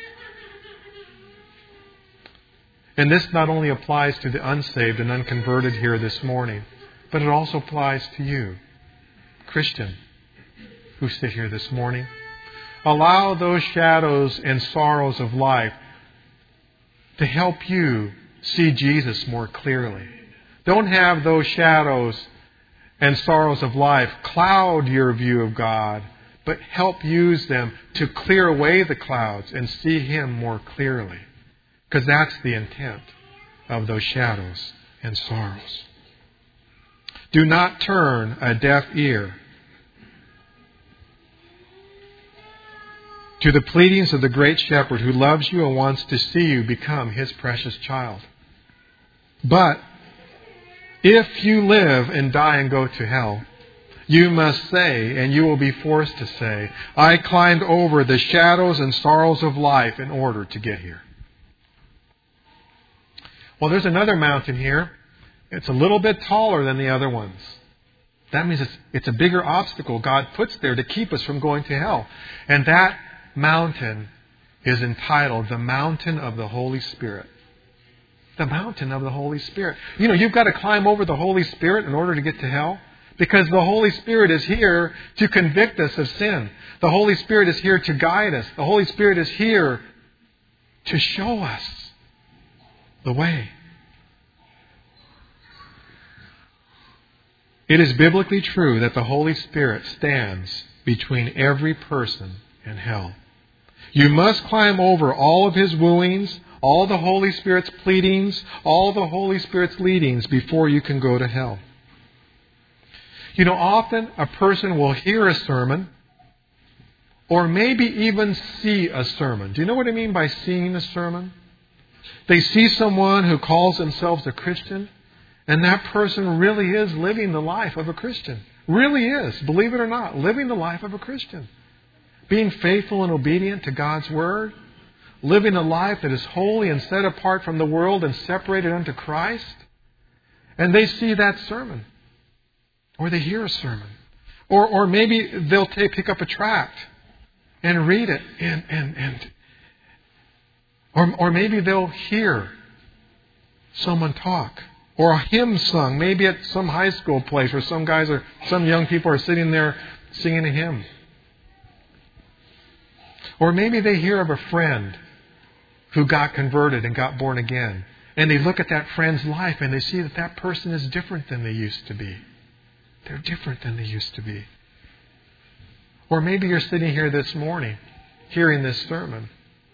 And this not only applies to the unsaved and unconverted here this morning, but it also applies to you, Christian, who sit here this morning. Allow those shadows and sorrows of life to help you see Jesus more clearly. Don't have those shadows and sorrows of life cloud your view of God, but help use them to clear away the clouds and see Him more clearly. Because that's the intent of those shadows and sorrows. Do not turn a deaf ear to the pleadings of the great shepherd who loves you and wants to see you become His precious child. But if you live and die and go to hell, you must say, and you will be forced to say, I climbed over the shadows and sorrows of life in order to get here. Well, there's another mountain here. It's a little bit taller than the other ones. That means it's, it's a bigger obstacle God puts there to keep us from going to hell. And that mountain is entitled the Mountain of the Holy Spirit. The mountain of the Holy Spirit. You know, you've got to climb over the Holy Spirit in order to get to hell. Because the Holy Spirit is here to convict us of sin. The Holy Spirit is here to guide us. The Holy Spirit is here to show us the way. It is biblically true that the Holy Spirit stands between every person and hell. You must climb over all of His wooings, all the Holy Spirit's pleadings, all the Holy Spirit's leadings before you can go to hell. You know, often a person will hear a sermon or maybe even see a sermon. Do you know what I mean by seeing a sermon? They see someone who calls themselves a Christian, and that person really is living the life of a Christian. Really is, believe it or not, living the life of a Christian. Being faithful and obedient to God's Word. Living a life that is holy and set apart from the world and separated unto Christ. And they see that sermon. Or they hear a sermon. Or or maybe they'll take, pick up a tract and read it. And, and, and or, or maybe they'll hear someone talk. Or a hymn sung. Maybe at some high school place where some guys or some young people are sitting there singing a hymn. Or maybe they hear of a friend who got converted and got born again. And they look at that friend's life and they see that that person is different than they used to be. They're different than they used to be. Or maybe you're sitting here this morning, hearing this sermon,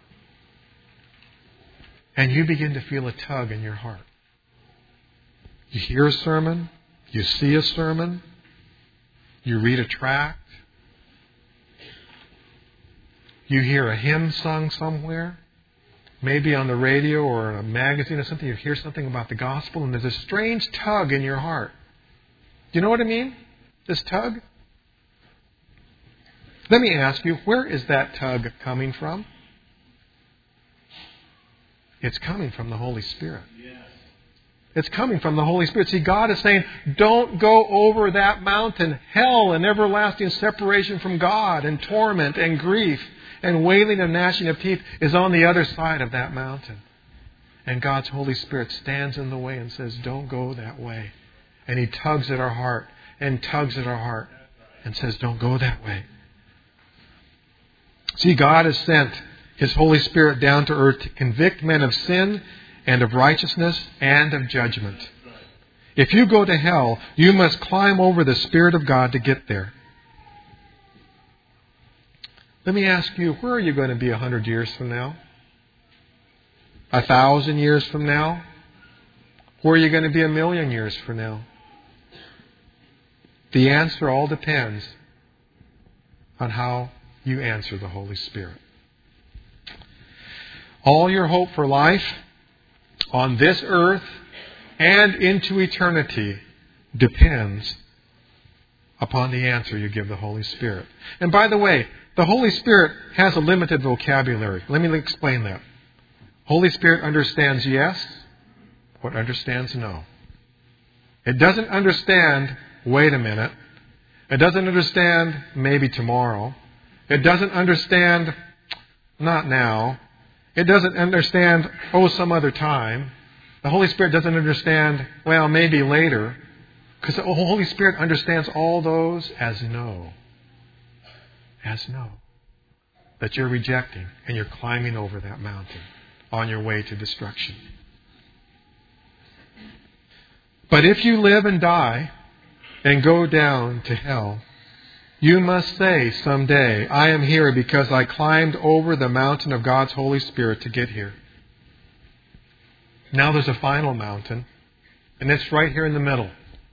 and you begin to feel a tug in your heart. You hear a sermon, you see a sermon, you read a tract, You hear a hymn sung somewhere, maybe on the radio or in a magazine or something. You hear something about the gospel, and there's a strange tug in your heart. Do you know what I mean? This tug? Let me ask you, where is that tug coming from? It's coming from the Holy Spirit. It's coming from the Holy Spirit. See, God is saying, don't go over that mountain. Hell and everlasting separation from God and torment and grief and wailing and gnashing of teeth is on the other side of that mountain. And God's Holy Spirit stands in the way and says, don't go that way. And He tugs at our heart and tugs at our heart and says, don't go that way. See, God has sent His Holy Spirit down to earth to convict men of sin and of righteousness and of judgment. If you go to hell, you must climb over the Spirit of God to get there. Let me ask you, where are you going to be a hundred years from now? A thousand years from now? Where are you going to be a million years from now? The answer all depends on how you answer the Holy Spirit. All your hope for life on this earth and into eternity depends upon the answer you give the Holy Spirit. And by the way, the Holy Spirit has a limited vocabulary. Let me explain that. Holy Spirit understands yes, or understands no. It doesn't understand, wait a minute. It doesn't understand, maybe tomorrow. It doesn't understand, not now. It doesn't understand, oh, some other time. The Holy Spirit doesn't understand, well, maybe later. Because the Holy Spirit understands all those as no. As no. That you're rejecting and you're climbing over that mountain on your way to destruction. But if you live and die and go down to hell, you must say someday, I am here because I climbed over the mountain of God's Holy Spirit to get here. Now there's a final mountain, and it's right here in the middle.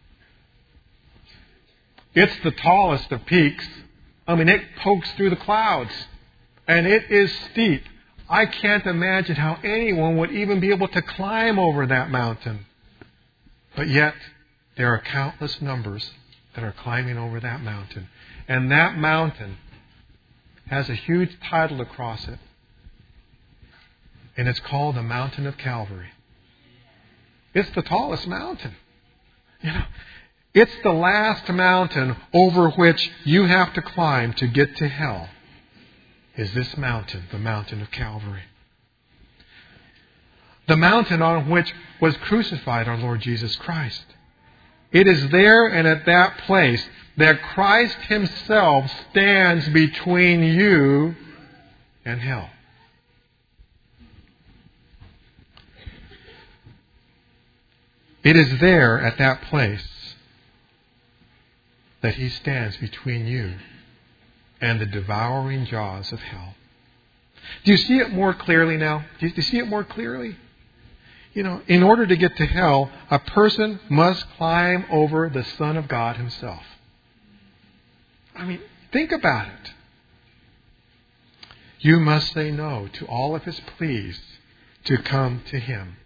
It's the tallest of peaks. I mean, it pokes through the clouds, and it is steep. I can't imagine how anyone would even be able to climb over that mountain. But yet, there are countless numbers that are climbing over that mountain. And that mountain has a huge title across it. And it's called the Mountain of Calvary. It's the tallest mountain. You know, it's the last mountain over which you have to climb to get to hell. Is this mountain, the Mountain of Calvary. The mountain on which was crucified our Lord Jesus Christ. It is there and at that place that Christ Himself stands between you and hell. It is there at that place that He stands between you and the devouring jaws of hell. Do you see it more clearly now? Do you see it more clearly? You know, in order to get to hell, a person must climb over the Son of God Himself. I mean, think about it. You must say no to all of His pleas to come to Him.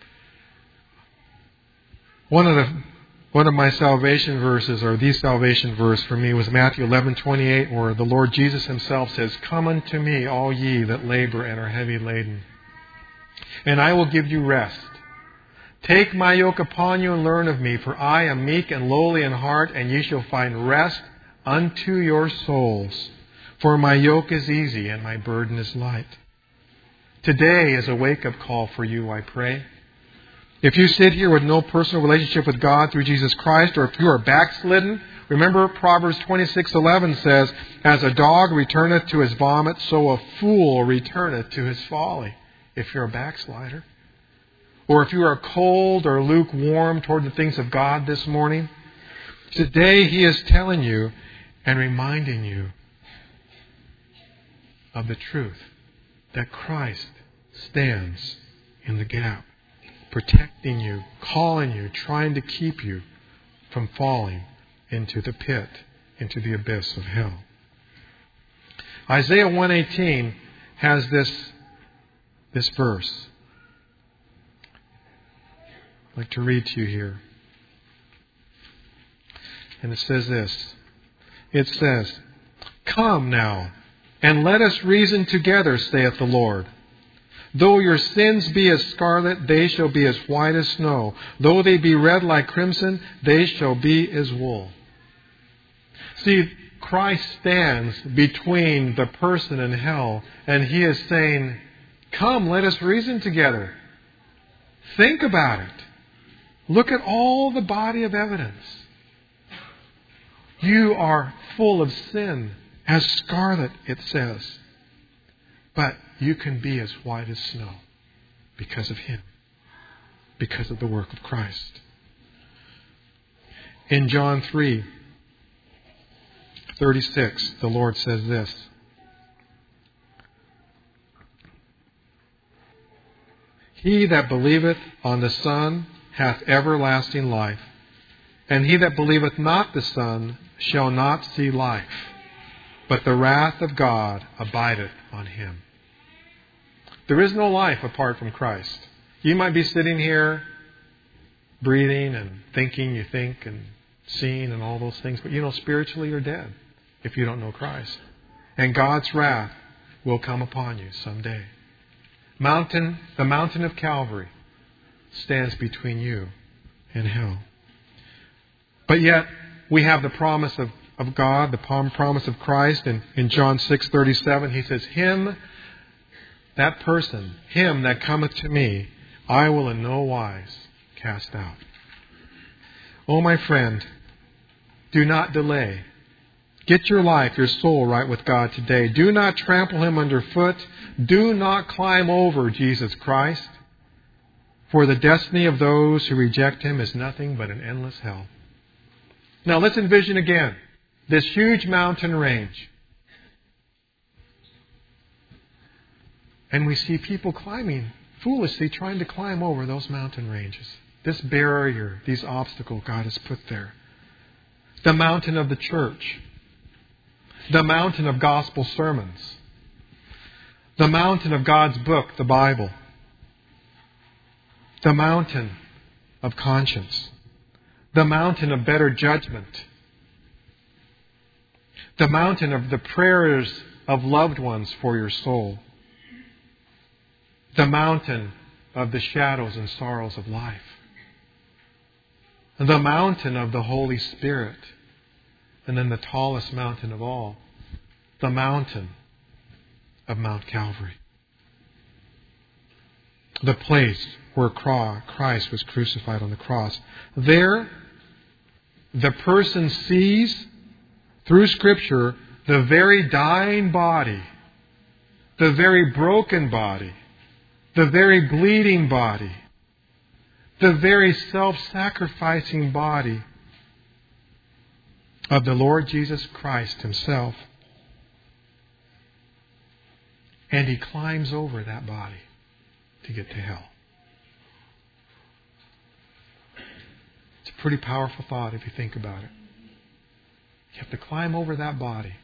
One of the one of my salvation verses, or the salvation verse for me, was Matthew eleven twenty-eight, where the Lord Jesus Himself says, "Come unto me, all ye that labor and are heavy laden, and I will give you rest. Take my yoke upon you and learn of me, for I am meek and lowly in heart, and ye shall find rest unto your souls. For my yoke is easy and my burden is light." Today is a wake-up call for you, I pray. If you sit here with no personal relationship with God through Jesus Christ, or if you are backslidden, remember Proverbs twenty-six eleven says, "As a dog returneth to his vomit, so a fool returneth to his folly." If you're a backslider. Or if you are cold or lukewarm toward the things of God this morning, today He is telling you and reminding you of the truth that Christ stands in the gap, protecting you, calling you, trying to keep you from falling into the pit, into the abyss of hell. Isaiah one eighteen has this, this verse. I'd like to read to you here. And it says this. It says, "Come now, and let us reason together, saith the Lord. Though your sins be as scarlet, they shall be as white as snow. Though they be red like crimson, they shall be as wool." See, Christ stands between the person and hell, and He is saying, "Come, let us reason together. Think about it. Look at all the body of evidence. You are full of sin, as scarlet, it says. But you can be as white as snow because of Him, because of the work of Christ." In John three thirty-six, the Lord says this. "He that believeth on the Son hath everlasting life, and he that believeth not the Son shall not see life, but the wrath of God abideth on him." There is no life apart from Christ. You might be sitting here breathing and thinking, you think, and seeing and all those things, but you know, spiritually you're dead if you don't know Christ. And God's wrath will come upon you someday. Mountain, the mountain of Calvary stands between you and hell. But yet, we have the promise of, of God, the promise of Christ. And in John six thirty-seven, He says, "Him, that person, him that cometh to me, I will in no wise cast out." Oh, my friend, do not delay. Get your life, your soul right with God today. Do not trample Him underfoot. Do not climb over Jesus Christ. For the destiny of those who reject Him is nothing but an endless hell. Now let's envision again this huge mountain range. And we see people climbing, foolishly trying to climb over those mountain ranges. This barrier, these obstacles God has put there. The mountain of the church. The mountain of gospel sermons. The mountain of God's book, the Bible. The mountain of conscience. The mountain of better judgment. The mountain of the prayers of loved ones for your soul. The mountain of the shadows and sorrows of life. The mountain of the Holy Spirit. And then the tallest mountain of all, the mountain of Mount Calvary. The place where Christ was crucified on the cross. There, the person sees through Scripture the very dying body, the very broken body, the very bleeding body, the very self-sacrificing body of the Lord Jesus Christ Himself. And He climbs over that body to get to hell. It's a pretty powerful thought if you think about it. You have to climb over that body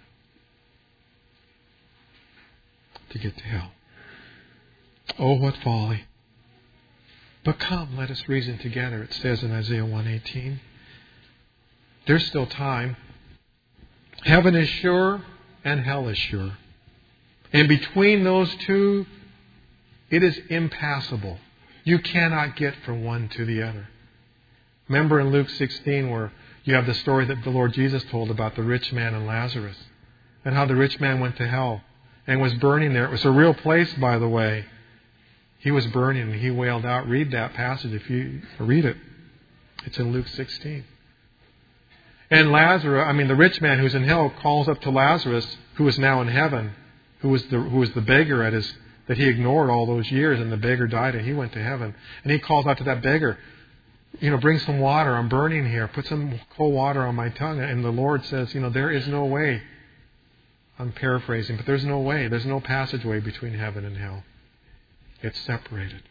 to get to hell. Oh, what folly. But come, let us reason together, it says in Isaiah one eighteen. There's still time. Heaven is sure and hell is sure. And between those two, it is impassable. You cannot get from one to the other. Remember in Luke sixteen where you have the story that the Lord Jesus told about the rich man and Lazarus. And how the rich man went to hell and was burning there. It was a real place, by the way. He was burning and he wailed out. Read that passage if you read it. It's in Luke sixteen. And Lazarus, I mean the rich man who's in hell calls up to Lazarus, who is now in heaven, who was the who was the beggar at his that he ignored all those years, and the beggar died and he went to heaven. And he calls out to that beggar, you know, bring some water. I'm burning here. Put some cold water on my tongue. And the Lord says, you know, there is no way. I'm paraphrasing, but there's no way. There's no passageway between heaven and hell. It's separated.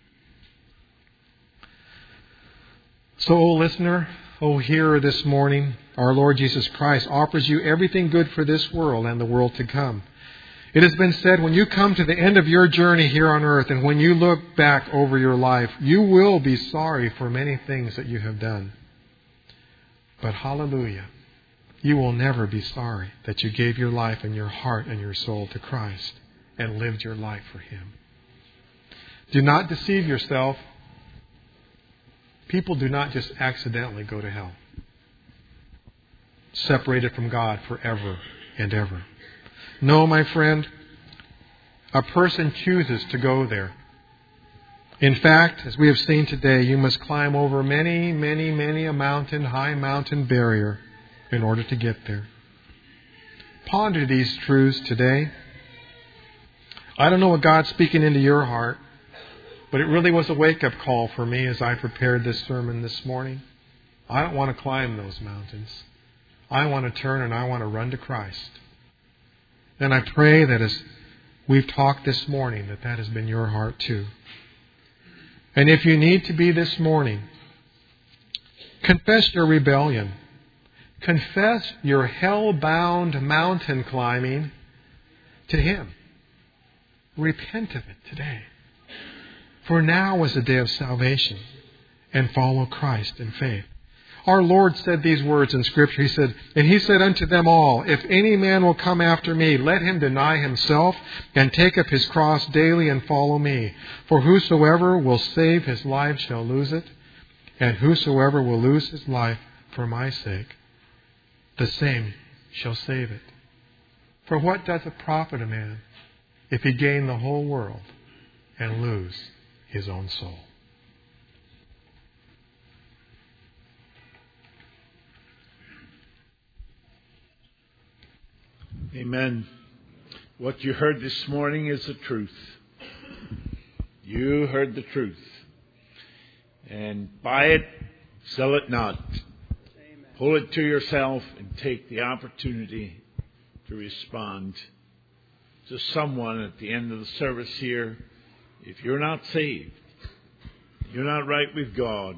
So, O listener, O hearer this morning, our Lord Jesus Christ offers you everything good for this world and the world to come. It has been said, when you come to the end of your journey here on earth and when you look back over your life, you will be sorry for many things that you have done. But hallelujah, you will never be sorry that you gave your life and your heart and your soul to Christ and lived your life for Him. Do not deceive yourself. People do not just accidentally go to hell, separated from God forever and ever. No, my friend, a person chooses to go there. In fact, as we have seen today, you must climb over many, many, many a mountain, high mountain barrier in order to get there. Ponder these truths today. I don't know what God's speaking into your heart, but it really was a wake-up call for me as I prepared this sermon this morning. I don't want to climb those mountains. I want to turn and I want to run to Christ. And I pray that as we've talked this morning, that that has been your heart too. And if you need to be this morning, confess your rebellion. Confess your hell-bound mountain climbing to Him. Repent of it today. For now is the day of salvation, and follow Christ in faith. Our Lord said these words in Scripture. He said, and He said unto them all, if any man will come after me, let him deny himself and take up his cross daily and follow me. For whosoever will save his life shall lose it, and whosoever will lose his life for my sake, the same shall save it. For what doth it profit a man if he gain the whole world and lose his own soul? Amen. What you heard this morning is the truth. You heard the truth. And buy it, sell it not. Amen. Pull it to yourself and take the opportunity to respond to someone at the end of the service here. If you're not saved, you're not right with God,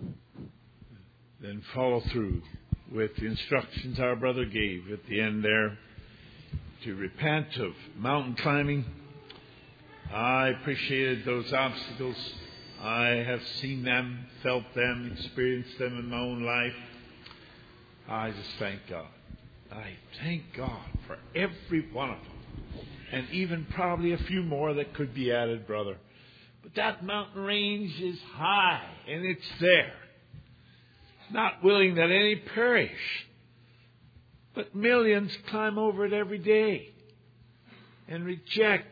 then follow through with the instructions our brother gave at the end there. To repent of mountain climbing. I appreciated those obstacles. I have seen them, felt them, experienced them in my own life. I just thank God. I thank God for every one of them. And even probably a few more that could be added, brother. But that mountain range is high, and it's there. Not willing that any perish. But millions climb over it every day and reject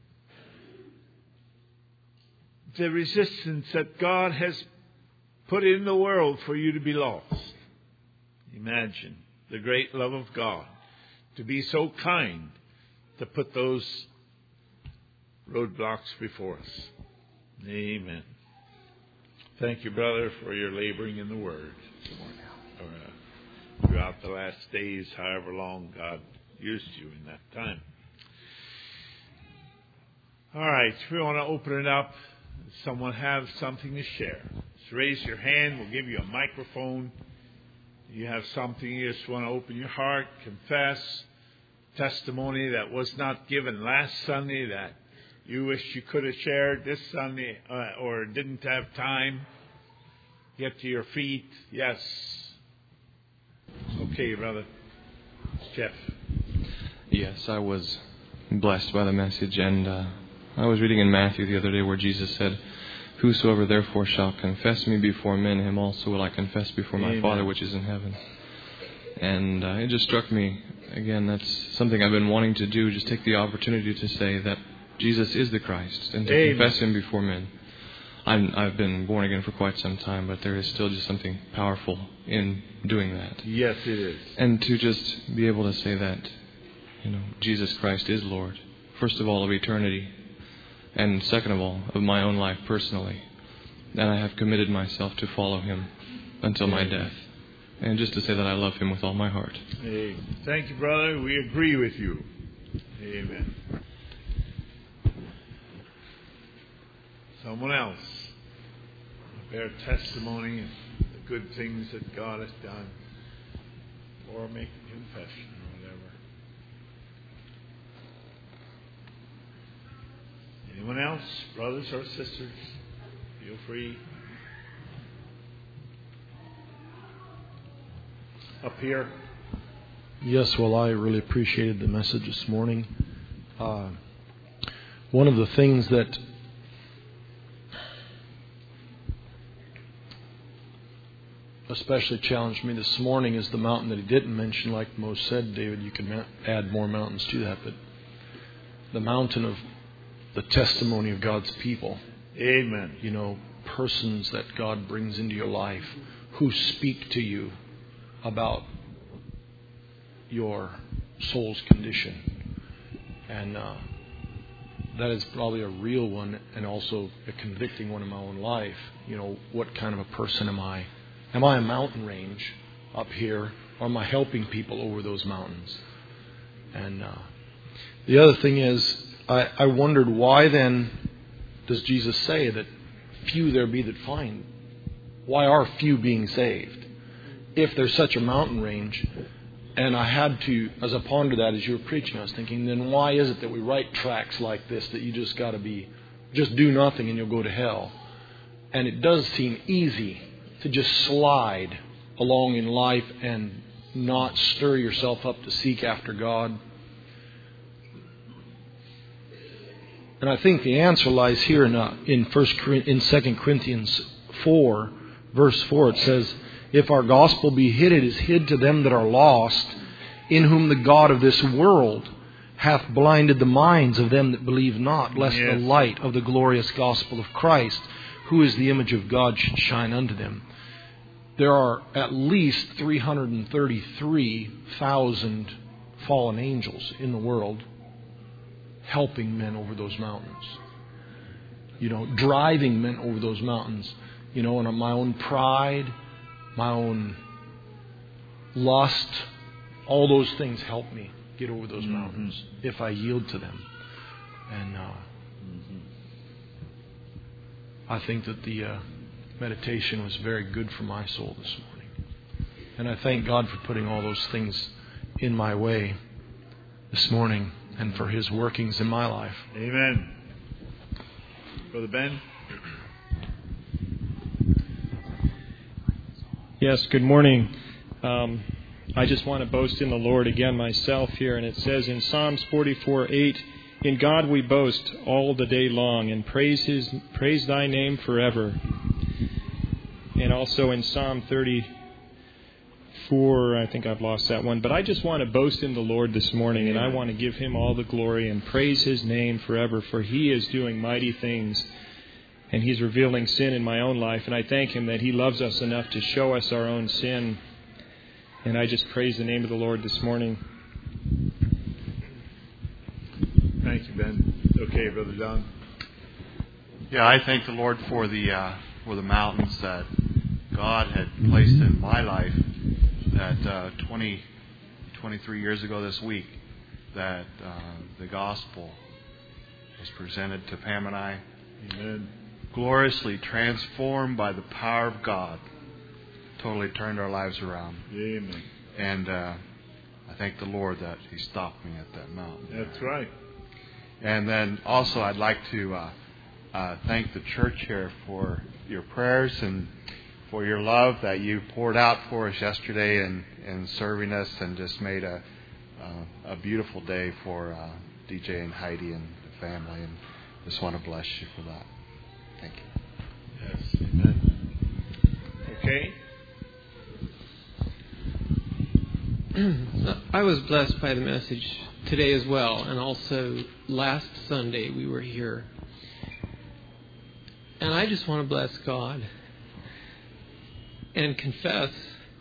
the resistance that God has put in the world for you to be lost. Imagine the great love of God to be so kind to put those roadblocks before us. Amen. Thank you, brother, for your laboring in the Word. All right. Throughout the last days, however long God used you in that time. All right, we want to open it up. Does someone have something to share? Just raise your hand. We'll give you a microphone. You have something you just want to open your heart, confess, testimony that was not given last Sunday that you wish you could have shared this Sunday uh, or didn't have time. Get to your feet. Yes. Okay, brother. Jeff. Yes, I was blessed by the message, and uh, I was reading in Matthew the other day where Jesus said, whosoever therefore shall confess me before men, him also will I confess before my Amen. Father which is in heaven. And uh, it just struck me, again, that's something I've been wanting to do, just take the opportunity to say that Jesus is the Christ, and to Amen. Confess Him before men. I'm, I've been born again for quite some time, but there is still just something powerful in doing that. Yes, it is. And to just be able to say that, you know, Jesus Christ is Lord. First of all, of eternity. And second of all, of my own life personally. And I have committed myself to follow Him until my death. And just to say that I love Him with all my heart. Amen. Thank you, brother. We agree with you. Amen. Someone else. Bear testimony of the good things that God has done. Or make a confession or whatever. Anyone else? Brothers or sisters? Feel free. Up here. Yes, well, I really appreciated the message this morning. Uh, one of the things that especially challenged me this morning is the mountain that he didn't mention. Like Mo said, David, you can add more mountains to that, but the mountain of the testimony of God's people. Amen. You know, persons that God brings into your life who speak to you about your soul's condition. And uh, that is probably a real one, and also a convicting one in my own life. You know, what kind of a person am I? Am I a mountain range up here, or am I helping people over those mountains? And uh, the other thing is, I, I wondered, why then does Jesus say that few there be that find? Why are few being saved? If there's such a mountain range, and I had to, as I pondered that as you were preaching, I was thinking, then why is it that we write tracts like this that you just got to be, just do nothing and you'll go to hell? And it does seem easy to just slide along in life and not stir yourself up to seek after God. And I think the answer lies here in uh, in First in Second Corinthians four, verse four. It says, "If our gospel be hid, it is hid to them that are lost, in whom the God of this world hath blinded the minds of them that believe not, lest yes. the light of the glorious gospel of Christ, who is the image of God, should shine unto them." There are at least three hundred thirty-three thousand fallen angels in the world helping men over those mountains. You know, driving men over those mountains. You know, and my own pride, my own lust, all those things help me get over those mm-hmm. mountains if I yield to them. And uh, mm-hmm. I think that the uh, meditation was very good for my soul this morning. And I thank God for putting all those things in my way this morning and for His workings in my life. Amen. Brother Ben? Yes, good morning. Um, I just want to boast in the Lord again myself here. And it says in Psalms forty-four eight, "In God we boast all the day long, and praise His praise Thy name forever." And also in Psalm thirty-four, I think I've lost that one. But I just want to boast in the Lord this morning, and I want to give Him all the glory and praise His name forever, for He is doing mighty things. And He's revealing sin in my own life. And I thank Him that He loves us enough to show us our own sin. And I just praise the name of the Lord this morning. Thank you, Ben. Okay, Brother John. Yeah, I thank the Lord for the uh, for the mountains that God had placed in my life. That uh, twenty, twenty-three years ago this week, that uh, the gospel was presented to Pam and I. Amen. Gloriously transformed by the power of God, totally turned our lives around. Amen. And uh, I thank the Lord that He stopped me at that mountain. That's right. And then also I'd like to uh, uh, thank the church here for your prayers and for your love that you poured out for us yesterday and, and serving us, and just made a uh, a beautiful day for uh, D J and Heidi and the family. And just want to bless you for that. Thank you. Yes, amen. Okay. I was blessed by the message today as well, and also last Sunday we were here. And I just want to bless God and confess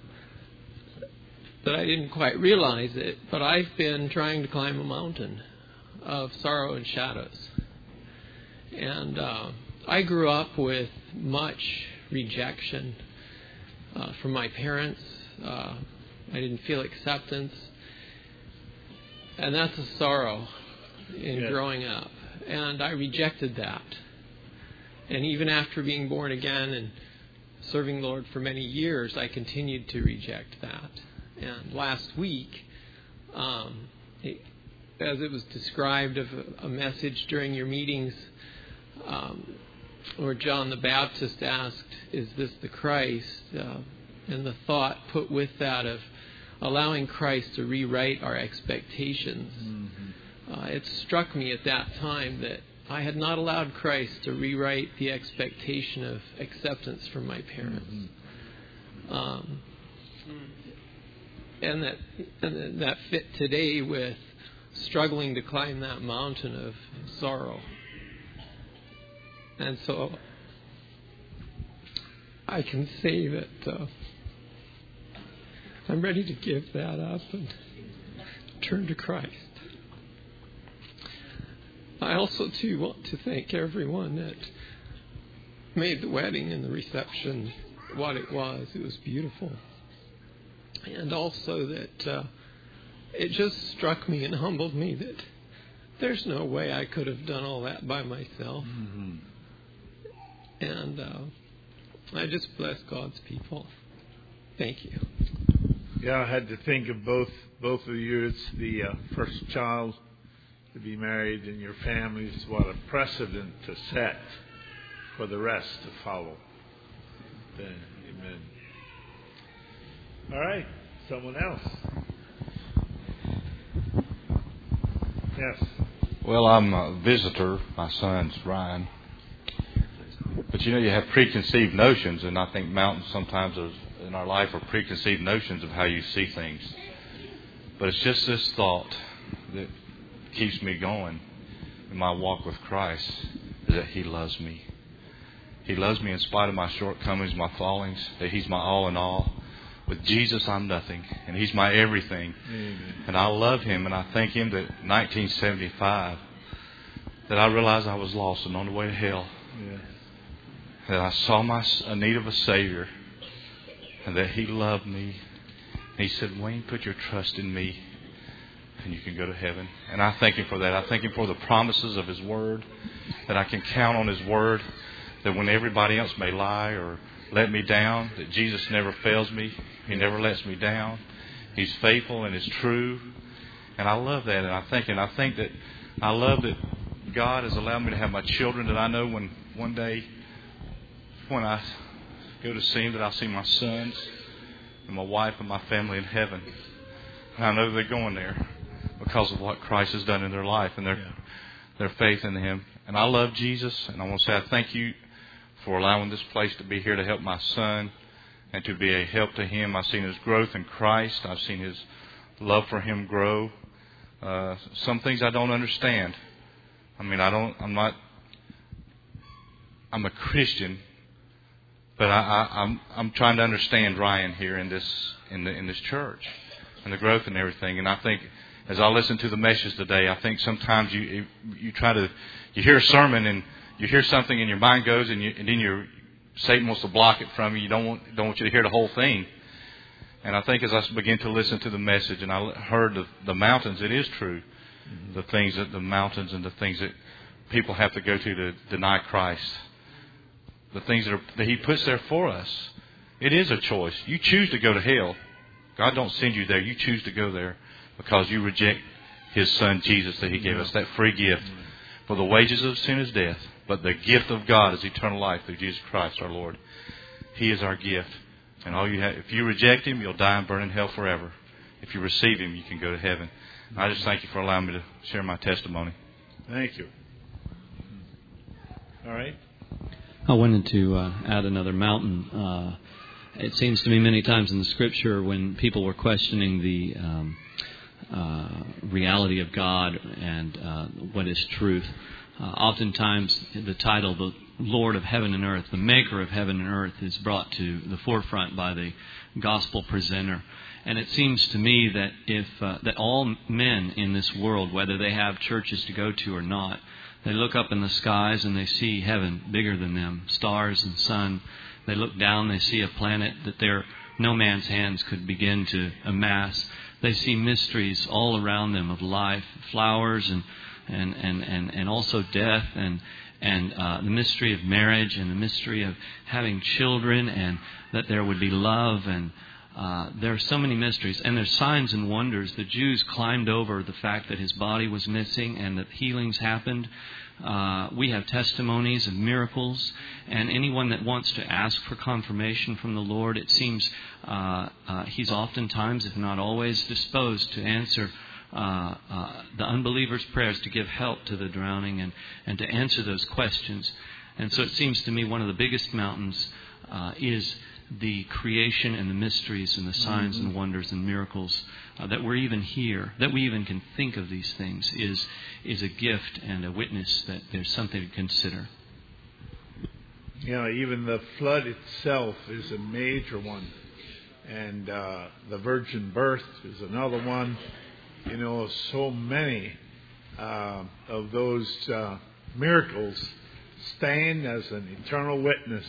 that I didn't quite realize it, but I've been trying to climb a mountain of sorrow and shadows. And uh, I grew up with much rejection uh, from my parents. Uh, I didn't feel acceptance. And that's a sorrow in yes. growing up. And I rejected that. And even after being born again and serving the Lord for many years, I continued to reject that. And last week, um, it, as it was described of a, a message during your meetings, um, where John the Baptist asked, "Is this the Christ?" Uh, and the thought put with that of allowing Christ to rewrite our expectations. Mm-hmm. Uh, it struck me at that time that I had not allowed Christ to rewrite the expectation of acceptance from my parents. Mm-hmm. Um, and that and that fit today with struggling to climb that mountain of sorrow. And so I can say that uh, I'm ready to give that up and turn to Christ. I also, too, want to thank everyone that made the wedding and the reception what it was. It was beautiful. And also that uh, it just struck me and humbled me that there's no way I could have done all that by myself. Mm-hmm. And uh, I just bless God's people. Thank you. Yeah, I had to think of both both of you. It's the uh, first child to be married in your families. What a precedent to set for the rest to follow. Then, amen. All right, someone else. Yes. Well, I'm a visitor. My son's Ryan. But you know, you have preconceived notions, and I think mountains sometimes in our life are preconceived notions of how you see things. But it's just this thought that keeps me going in my walk with Christ, is that He loves me. He loves me in spite of my shortcomings, my fallings, that He's my all in all. With Jesus, I'm nothing, and He's my everything. Amen. And I love Him, and I thank Him that in nineteen seventy-five, that I realized I was lost and on the way to hell. Yes. That I saw my a need of a Savior, and that He loved me. And He said, "Wayne, put your trust in me, and you can go to heaven." And I thank Him for that. I thank Him for the promises of His Word, that I can count on His Word, that when everybody else may lie or let me down, that Jesus never fails me. He never lets me down. He's faithful and is true. And I love that. And I think, and I think that I love that God has allowed me to have my children, that I know when one day when I go to see Him, that I'll see my sons and my wife and my family in heaven. And I know they're going there because of what Christ has done in their life and their, yeah. their faith in Him. And I love Jesus. And I want to say I thank you for allowing this place to be here to help my son and to be a help to him. I've seen his growth in Christ. I've seen his love for Him grow. Uh, some things I don't understand. I mean, I don't, I'm not, I'm a Christian, but I, I, I'm, I'm trying to understand Ryan here in this, in the, in this church and the growth and everything. And I think as I listen to the message today, I think sometimes you, you try to, you hear a sermon and you hear something and your mind goes and, you, and then your Satan wants to block it from you. You don't want don't want you to hear the whole thing. And I think as I begin to listen to the message and I heard the, the mountains, it is true. Mm-hmm. The things that the mountains and the things that people have to go to to deny Christ. The things that, are, that He puts there for us. It is a choice. You choose to go to hell. God don't send you there. You choose to go there because you reject His Son Jesus that He gave yeah. us, that free gift. Mm-hmm. For the wages of sin is death, but the gift of God is eternal life through Jesus Christ our Lord. He is our gift. And all you have, if you reject Him, you'll die and burn in hell forever. If you receive Him, you can go to heaven. And I just thank you for allowing me to share my testimony. Thank you. All right. I wanted to uh, add another mountain. Uh, it seems to me many times in the Scripture when people were questioning the um, uh, reality of God and uh, what is truth, uh, oftentimes the title, the Lord of heaven and earth, the maker of heaven and earth, is brought to the forefront by the gospel presenter. And it seems to me that if uh, that all men in this world, whether they have churches to go to or not, they look up in the skies and they see heaven bigger than them, stars and sun. They look down, they see a planet that there no man's hands could begin to amass. They see mysteries all around them of life, flowers and and and and, and also death and and uh, the mystery of marriage and the mystery of having children, and that there would be love and uh, there are so many mysteries, and there's signs and wonders. The Jews climbed over the fact that his body was missing and that healings happened. Uh, we have testimonies of miracles, and anyone that wants to ask for confirmation from the Lord, it seems uh, uh, he's oftentimes, if not always, disposed to answer uh, uh, the unbeliever's prayers, to give help to the drowning, and, and to answer those questions. And so it seems to me one of the biggest mountains uh, is the creation and the mysteries and the signs mm-hmm. and wonders and miracles uh, that we're even here, that we even can think of these things, is is a gift and a witness that there's something to consider. You know, even the flood itself is a major one. And uh, the virgin birth is another one. You know, so many uh, of those uh, miracles stand as an eternal witness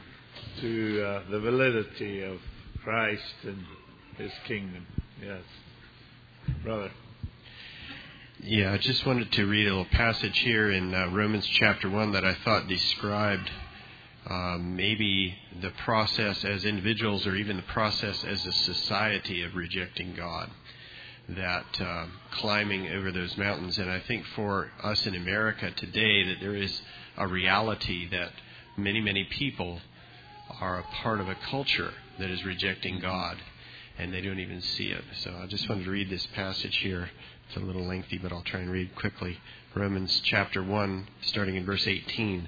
to uh, the validity of Christ and His kingdom. Yes. Brother. Yeah, I just wanted to read a little passage here in uh, Romans chapter one that I thought described uh, maybe the process as individuals, or even the process as a society of rejecting God, that uh, climbing over those mountains. And I think for us in America today that there is a reality that many, many people are a part of a culture that is rejecting God, and they don't even see it. So I just wanted to read this passage here. It's a little lengthy, but I'll try and read quickly. Romans chapter one, starting in verse eighteen.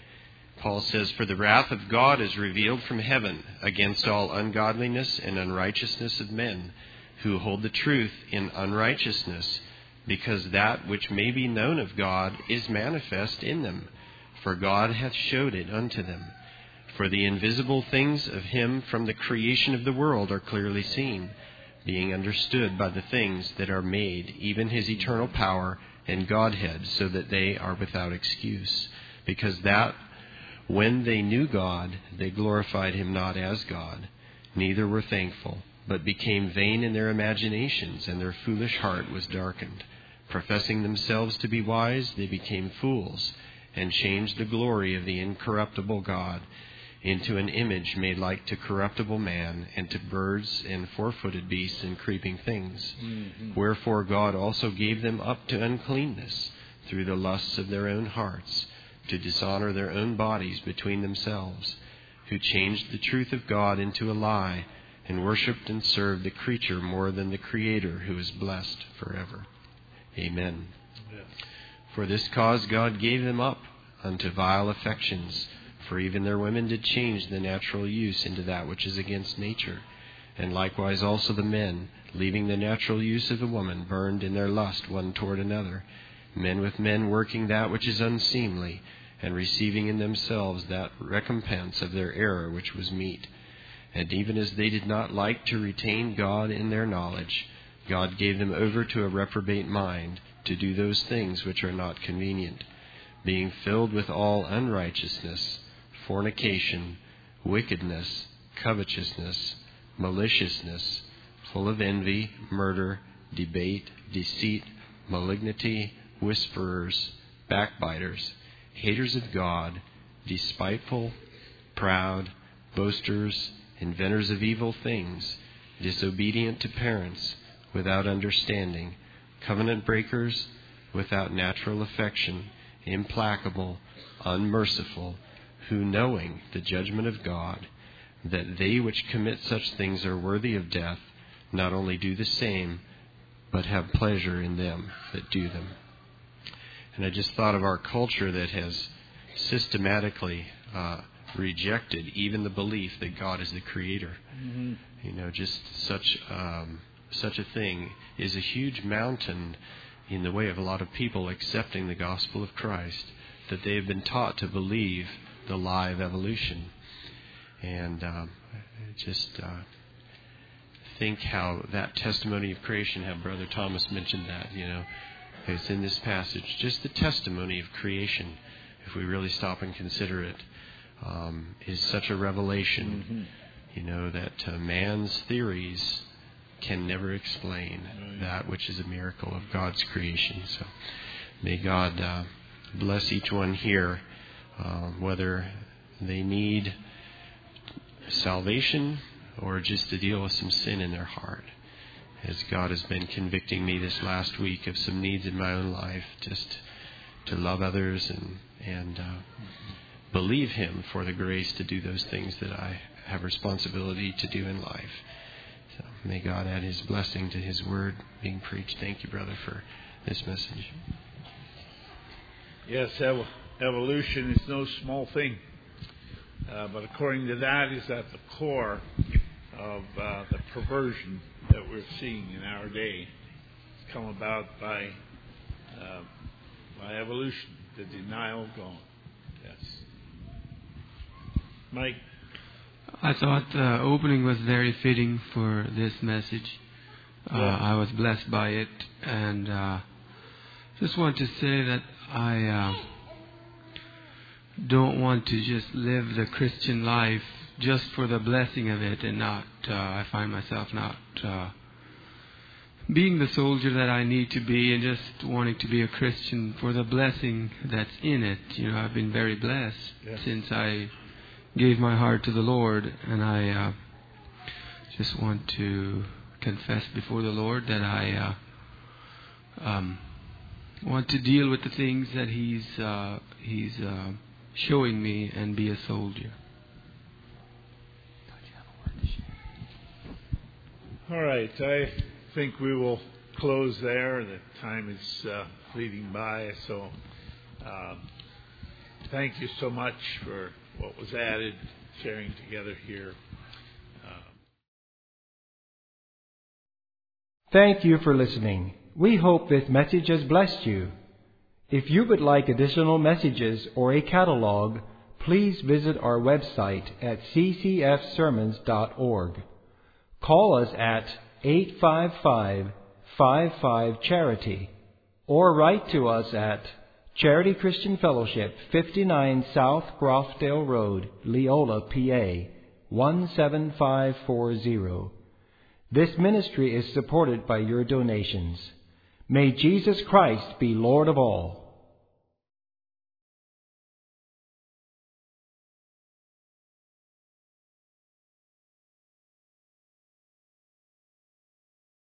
Paul says, "For the wrath of God is revealed from heaven against all ungodliness and unrighteousness of men, who hold the truth in unrighteousness, because that which may be known of God is manifest in them, for God hath showed it unto them. For the invisible things of Him from the creation of the world are clearly seen, being understood by the things that are made, even His eternal power and Godhead, so that they are without excuse. Because that when they knew God, they glorified Him not as God, neither were thankful, but became vain in their imaginations, and their foolish heart was darkened. Professing themselves to be wise, they became fools, and changed the glory of the incorruptible God into an image made like to corruptible man, and to birds and four-footed beasts and creeping things. Mm-hmm. Wherefore God also gave them up to uncleanness through the lusts of their own hearts, to dishonor their own bodies between themselves, who changed the truth of God into a lie, and worshipped and served the creature more than the Creator, who is blessed forever. Amen. Yes. For this cause God gave them up unto vile affections, for even their women did change the natural use into that which is against nature. And likewise also the men, leaving the natural use of the woman, burned in their lust one toward another, men with men working that which is unseemly, and receiving in themselves that recompense of their error which was meet. And even as they did not like to retain God in their knowledge, God gave them over to a reprobate mind, to do those things which are not convenient, being filled with all unrighteousness, fornication, wickedness, covetousness, maliciousness, full of envy, murder, debate, deceit, malignity, whisperers, backbiters, haters of God, despiteful, proud, boasters, inventors of evil things, disobedient to parents, without understanding, covenant breakers, without natural affection, implacable, unmerciful, who, knowing the judgment of God, that they which commit such things are worthy of death, not only do the same, but have pleasure in them that do them." And I just thought of our culture that has systematically uh, rejected even the belief that God is the Creator. Mm-hmm. You know, just such um, such a thing is a huge mountain in the way of a lot of people accepting the gospel of Christ, that they have been taught to believe the lie of evolution. And um, just uh, think how that testimony of creation, how Brother Thomas mentioned that, you know, it's in this passage, just the testimony of creation, if we really stop and consider it, um, is such a revelation, mm-hmm. you know, that uh, man's theories can never explain right. that which is a miracle of God's creation. So may God uh, bless each one here, uh, whether they need salvation or just to deal with some sin in their heart. As God has been convicting me this last week of some needs in my own life, just to love others and, and uh, believe Him for the grace to do those things that I have responsibility to do in life. So may God add His blessing to His word being preached. Thank you, brother, for this message. Yes, ev- evolution is no small thing. Uh, but according to that, is at the core of uh, the perversion that we're seeing in our day. It's come about by uh, by evolution, the denial of God. Yes. Mike? I thought the opening was very fitting for this message. Uh, yeah. I was blessed by it, and uh, just want to say that I uh, don't want to just live the Christian life just for the blessing of it, and not. Uh, I find myself not uh, being the soldier that I need to be, and just wanting to be a Christian for the blessing that's in it. You know, I've been very blessed yeah. since I gave my heart to the Lord, and I uh, just want to confess before the Lord that I uh, um, want to deal with the things that He's uh, He's uh, showing me and be a soldier. All right, I think we will close there. The time is uh, fleeting by, so uh, thank you so much for what was added, sharing together here. Uh, Thank you for listening. We hope this message has blessed you. If you would like additional messages or a catalog, please visit our website at c c f sermons dot org. Call us at eight five five, five five, charity or write to us at Charity Christian Fellowship, fifty-nine South Grofdale Road, Leola, P A, one seven five four zero. This ministry is supported by your donations. May Jesus Christ be Lord of all.